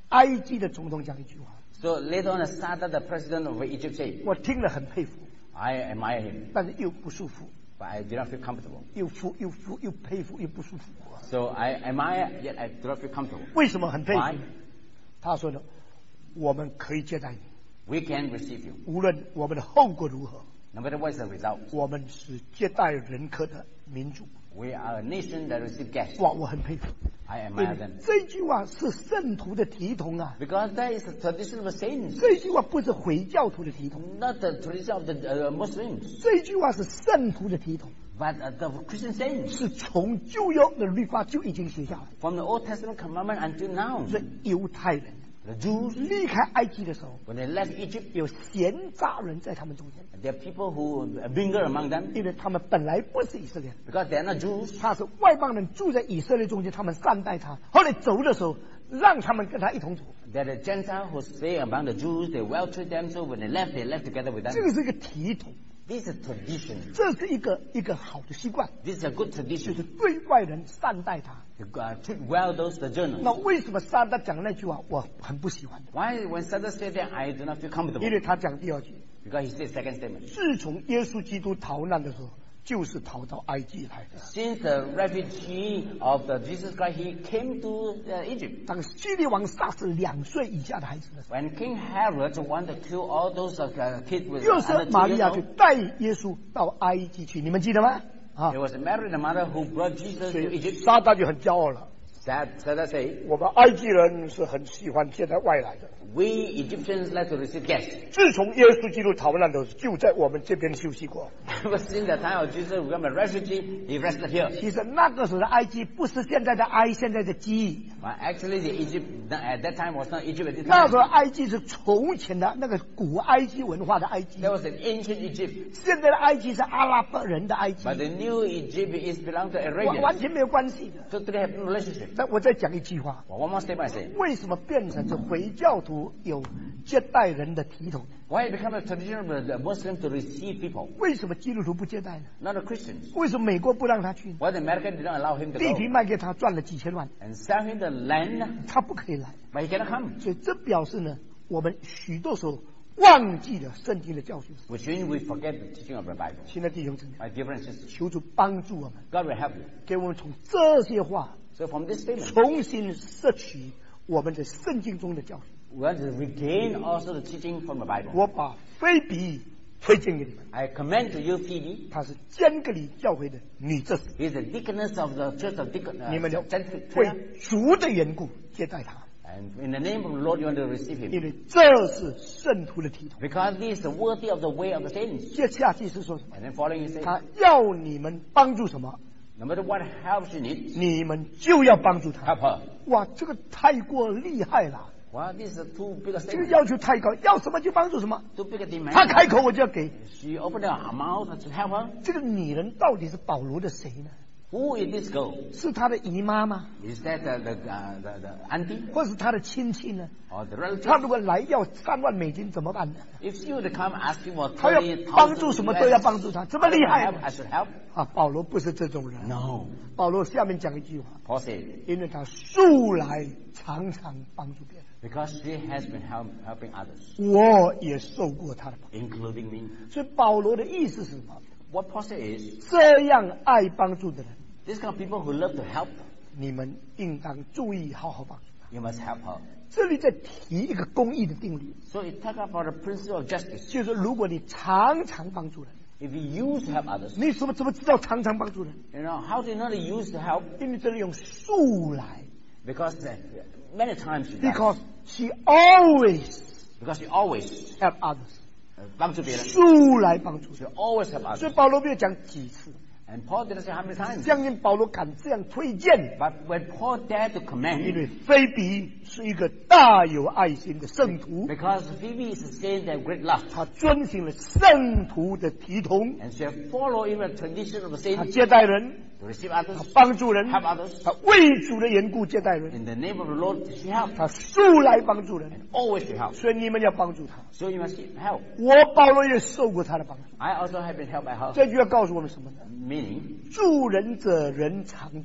埃及的总统讲一句话， So later on, Sadat, the president of Egypt, said, 我听了很佩服， I admire him, 但是又不舒服， but I do not feel comfortable. 又服又服又佩服又不舒服。 So I admire, yet I do not feel comfortable. 为什么很佩服 Why?？ 他说呢，我们可以接待你， We can receive you, 无论我们的后果如何， no matter what is the result. 我们是接待人客的民族。 We are a nation that receives guests. 哇，我很佩服， I 因 admire 为 them. 这句话是圣徒的体统啊， Because that is the tradition of the saints, 这句话不是回教徒的体统， not the tradition of the uh, Muslims, 这句话是圣徒的体统， but uh, the Christian saints. 是从旧约的律法就已经写下来。 From the Old Testament commandment until now, 是犹太人 the Jews, 离开埃及的时候， when they left Egypt, 有闲杂人在他们中间， there are people who mingle among them 因为他们本来不是以色列人， because they are not Jews. 他是外邦人住在以色列中间，他们善待他。后来走的时候，让他们跟他一同走， They are the Gentiles who stay among the Jews. They well treat them. So when they left, they left together with 这 them. 个是一个体统， This is tradition. 这是一个一个好的习惯， This is a good 就是 tradition 对外人善待他。 to uh, treat well those sojourners. 那为什么撒旦讲那句话我很不喜欢？ Why, when Satan said that, I do not feel comfortable? 因为他讲第二句， Because he said second statement. 自从耶稣基督逃难的时候，就是逃到埃及来的。 Since the refugee of the Jesus Christ, he came to uh, Egypt. 当希律王杀死两岁以下的孩子的时候， When King Herod wanted to kill all those uh, kids with 又是 under 玛 two 利 years 亚就 old, 带耶稣到埃及去，你们记得吗？啊 it，was Mary, the mother, who brought Jesus 所 to 以 Egypt. 撒旦就很骄傲了。 Sad, Satan said, 我们埃及人是很喜欢接待外来的。 we Egyptians like to receive guests. 自从耶稣基督逃难的时候，就在我们这边休息过。 But since the time of Jesus became a refugee, he rested here. 其实那个时候的埃及不是现在的埃，现在的基。 But actually, the Egypt at that time was not Egypt at this 那时候 time. 埃及是从前的那个古埃及文化的埃及， There was an ancient Egypt, 现在的埃及是阿拉伯人的埃及， but the new Egypt is belong to 完 Arabians. 完全没有关系的。 So they have no relationship. 那我再讲一句话， Well, one more statement I say. 为什么变成是回教徒有接待人的体统？ Why it become a tradition of the Muslims to receive people, 为什么基督徒不接待呢？ not the Christians? 为什么美国不让他去呢？ Why the Americans did not allow him to 地皮 go 卖给他赚了几千万， and sell him the land, 他不可以来。 but he cannot come? 所以这表示呢，我们许多时候忘记了圣经的教训。 Which means we forget the teaching of the Bible. 亲爱的弟兄姊妹， My dear brothers and sisters, 求主帮助我们， God will help you. 给我们从这些话 So from this statement, 重新摄取我们的圣经中的教训。 we have to regain also the teaching from the Bible. 我把菲比推荐给你们， I commend to you Phoebe. 她是坚格里教会的女执事， He is the deaconess of the church of Deacon, 你 uh, 们要 Saint 为 Victoria. 主的缘故接待她， And in the name of the Lord, you want to receive 因 him. 为这是圣徒的体统。 Because he is worthy of the way of the saints. 接下去是说什么？ And then following he says, 他要你们帮助什么， no matter what help she needs, 你们就要帮助他。 help her. 哇，这个太过厉害了， Well, this is too big a 这个 statement. 要求太高，要什么就帮助什么。 Too big a demand. 他开口我就要给。 She opened her mouth to help her. 这个女人到底是保罗的谁呢？ Who is this girl? 是他的姨妈吗？ Is that the, the, uh, the, the auntie 或是他的亲戚呢？ or the 他 relative? 如果来要三万美金怎么办呢？ If she would come asking for 他要 thirty 帮助 thousand 什么都要帮助他，这么厉害 I should help? 啊！保罗不是这种人。 No. 保罗下面讲一句话， Paul said, 因为他素来常常帮助别人， because she has been help, helping others, 我也受过他的帮 including me. 助。所以保罗的意思是什么？ What Paul said is, 这样爱帮助的人， this kind of people who love to help, 你们应当注意好好帮助他。 you must help her. 这里在提一个公义的定律， So it talks about the principle of justice. 就是如果你常常帮助人， If you use to help others, 你怎么怎么知道常常帮助人？ you know, how do you know to use to help? 因为这里用素来 Because uh, many times she does. ，because she always Because she always help others， uh, 帮助别人。 素来帮助人。 She always help 所 others. 以保罗没有讲几次， And Paul didn't say how many times. 相信保罗敢这样推荐， But when Paul dared to 因 command, 为菲比是一个大有爱心的圣徒， because Phoebe is a saint that great love, 他遵循了圣徒的体统， and she follow even the tradition of the 他 saint 接待人， to receive 他 others, 帮助人， help others. 他为主的缘故接待人， In the name of the Lord, she helps. 他素来帮助人， Always she helps. 所以你们要帮助他。 So you must help. 我保罗也受过他的帮助。 I also have been helped by her. 这句要告诉我们什么呢？ Meaning, 助人者人常助之，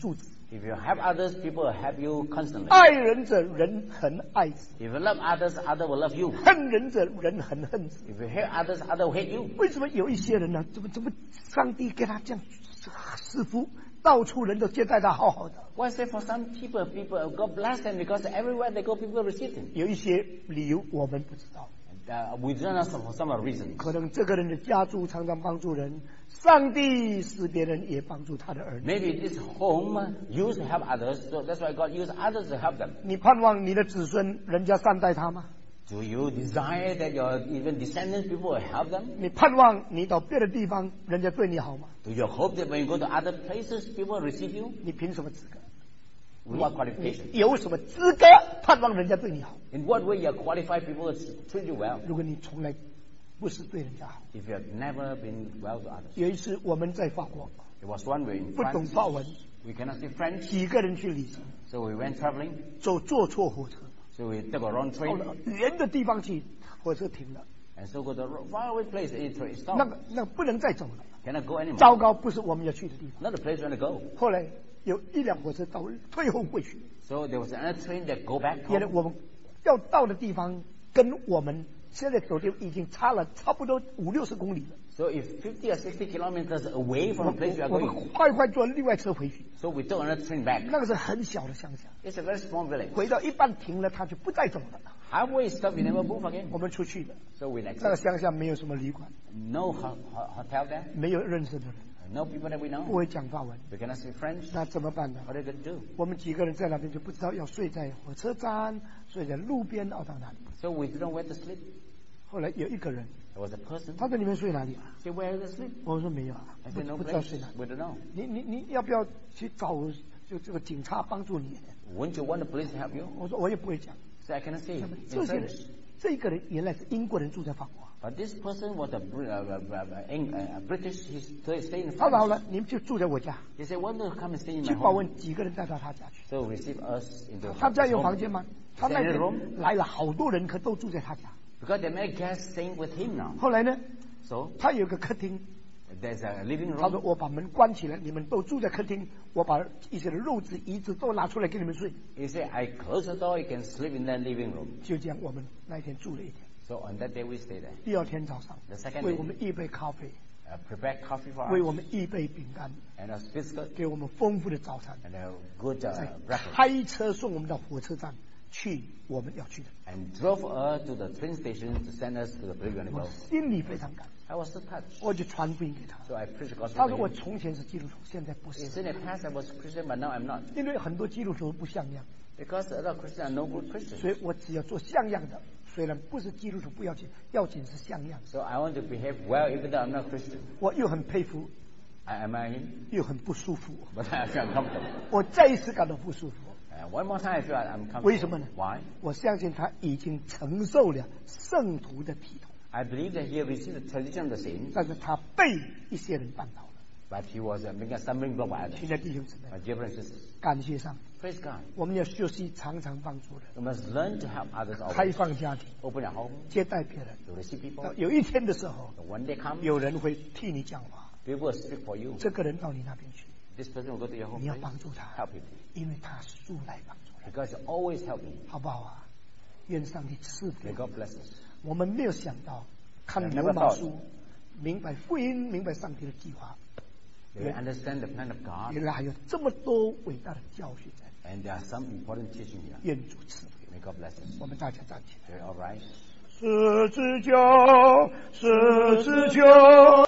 If you help others, people will help you constantly. 爱人者，人恒爱之； If you love others, others will love you. 恨人者，人恒恨之。 If you hate others, others will hate you. 为什么有一些人呢？怎么怎么上帝给他这样赐福，到处人都接待他好好的？ Why say for some people, people God bless them because everywhere they go, people receive them. 有一些理由我们不知道。 Uh, we don't know some, for some reason. 可能这个人的家族常常帮助人，上帝使别人也帮助他的儿女。 Maybe this home used to help others, so that's why God used others to help them. 你盼望你的子孙人家善待他吗？ Do you desire that your even descendants people will help them? 你盼望你到别的地方人家对你好吗？ Do you hope that when you go to other places, people will receive you? 你凭什么资格？ What qualification? 你有什么资格盼望人家对你好？ In what way you are qualified people to treat you well? 如果你从来不是对人家好。 If you have never been well to others. 有一次我们在法国， It was one way in 不懂 France. 法文， We cannot speak French, 几个人去旅行， so we went traveling. 走坐错火车， So we took a wrong 到 train, 了远的地方去，火车停了， and so go to a faraway place. It train 那 stopped. 个那个不能再走了。 Cannot go anymore. 糟糕，不是我们要去的地方。 Not the place we want to go. 后来有一辆火车到退后回去， So there was another train that go back 原来 home. 我们要到的地方跟我们现在走的已经差了差不多五六十公里了。 So if fifty or sixty kilometers away 我 from the place we are 我们 going, 快快坐另外车回去。 so we took another train back. 那个是很小的乡下， It's a very small village. 回到一半停了，他就不再走了。 Halfway stop, we never move again. 我们出去了， So we 那个 next. 乡下没有什么旅馆， No ho- ho- hotel there. 没有认识的人， No people that we 不 know. 会讲法文， We cannot speak French. 那怎么办呢？ What are you going to do? 我们几个人在那边就不知道要睡在火车站，睡在路边，要到哪里。 So we didn't know where to sleep. 后来有一个人， There was a person. 他说你们睡哪里啊？ Say, where is the sleep? 我说没有啊， I 不 said, no 不知道 place. 睡哪里。 We don't know. 你你你要不要去找就这个警察帮助你？ Wouldn't you want the police to help you? 我说我也不会讲。 So I cannot say 那么 in 这些人 French. 这个人原来是英国人住在法国。 But this person was a, Br- uh, uh, uh, Eng- uh, British. He stayed stayed in 他说好 France. 了，你们就住在我家， He said, "Why don't you come and stay in 去 my 访 home?" 问几个人带到他家去。 So receive us into 他家 his 有房 home. 间吗？他那 Is there any 天 room? 来了好多人，可都住在他家。 Because there are many guests staying with him now. 后来呢， So 他有个客厅， there's a living 他说 room. 我把门关起来，你们都住在客厅，我把一些的褥子、椅子都拿出来给你们睡。 He said, "I close the door. You can sleep in that living room." 就这样，我们那一天住了一天。 So on that day we stayed there. 第二天早上 The second 为 day 我们预备咖啡， uh, prepared coffee for 为 us 我们预备饼干， and a biscuit 给我们丰富的早餐， and a good 再 uh, breakfast. 开车送我们到火车站去我们要去的。 And drove us to the train station to send us to the place we want to 我 go. 心里非常感， I was so touched. 我就传福音给他。 So I preached the 他 gospel 说 to 我 him. 从前是基督徒，现在不 He 是， said in the past I was Christian, but now I'm not. 因为很多基督徒不像样， Because a lot of Christians are no good Christians. 所以我只要做像样的。虽然不是基督徒不要紧，要紧是像样。 So I want to behave well even though I'm not Christian. 我又很佩服， I admire him, 又很不舒服。 but I feel uncomfortable. 我再一次感到不舒服。 Uh, one more time I feel uncomfortable. 为什么呢？ Why? 我相信他已经承受了圣徒的体统， I believe that he received the tradition of the saints, 但是他被一些人绊倒了。 but he was uh, making a stumbling block by 亲 others. 爱的弟兄姊妹， My dear brothers and sisters, 感谢上帝， praise God. 我们要学习常常帮助人， We must learn to help others 开 always. 放家庭， Open your home 接待别人。 to receive people. 到有一天的时候， And one day comes, 有人会替你讲话， people will speak for you. 这个人到你那边去， This person will go to your home 你要 place, 帮助他， help him. 因为他是素来帮助人， Because you always help me. 好不好啊？愿上帝赐福 May。God bless us. 我们没有想到，看 I 罗 never 马 thought. 书，明白福音，明白上帝的计划， We understand the plan of God, 原来还有这么多伟大的教训在。 and there are some important teaching here. 愿主赐福。 May God bless us. 我们大家站起来。 Okay, all right. 十字架，十字架。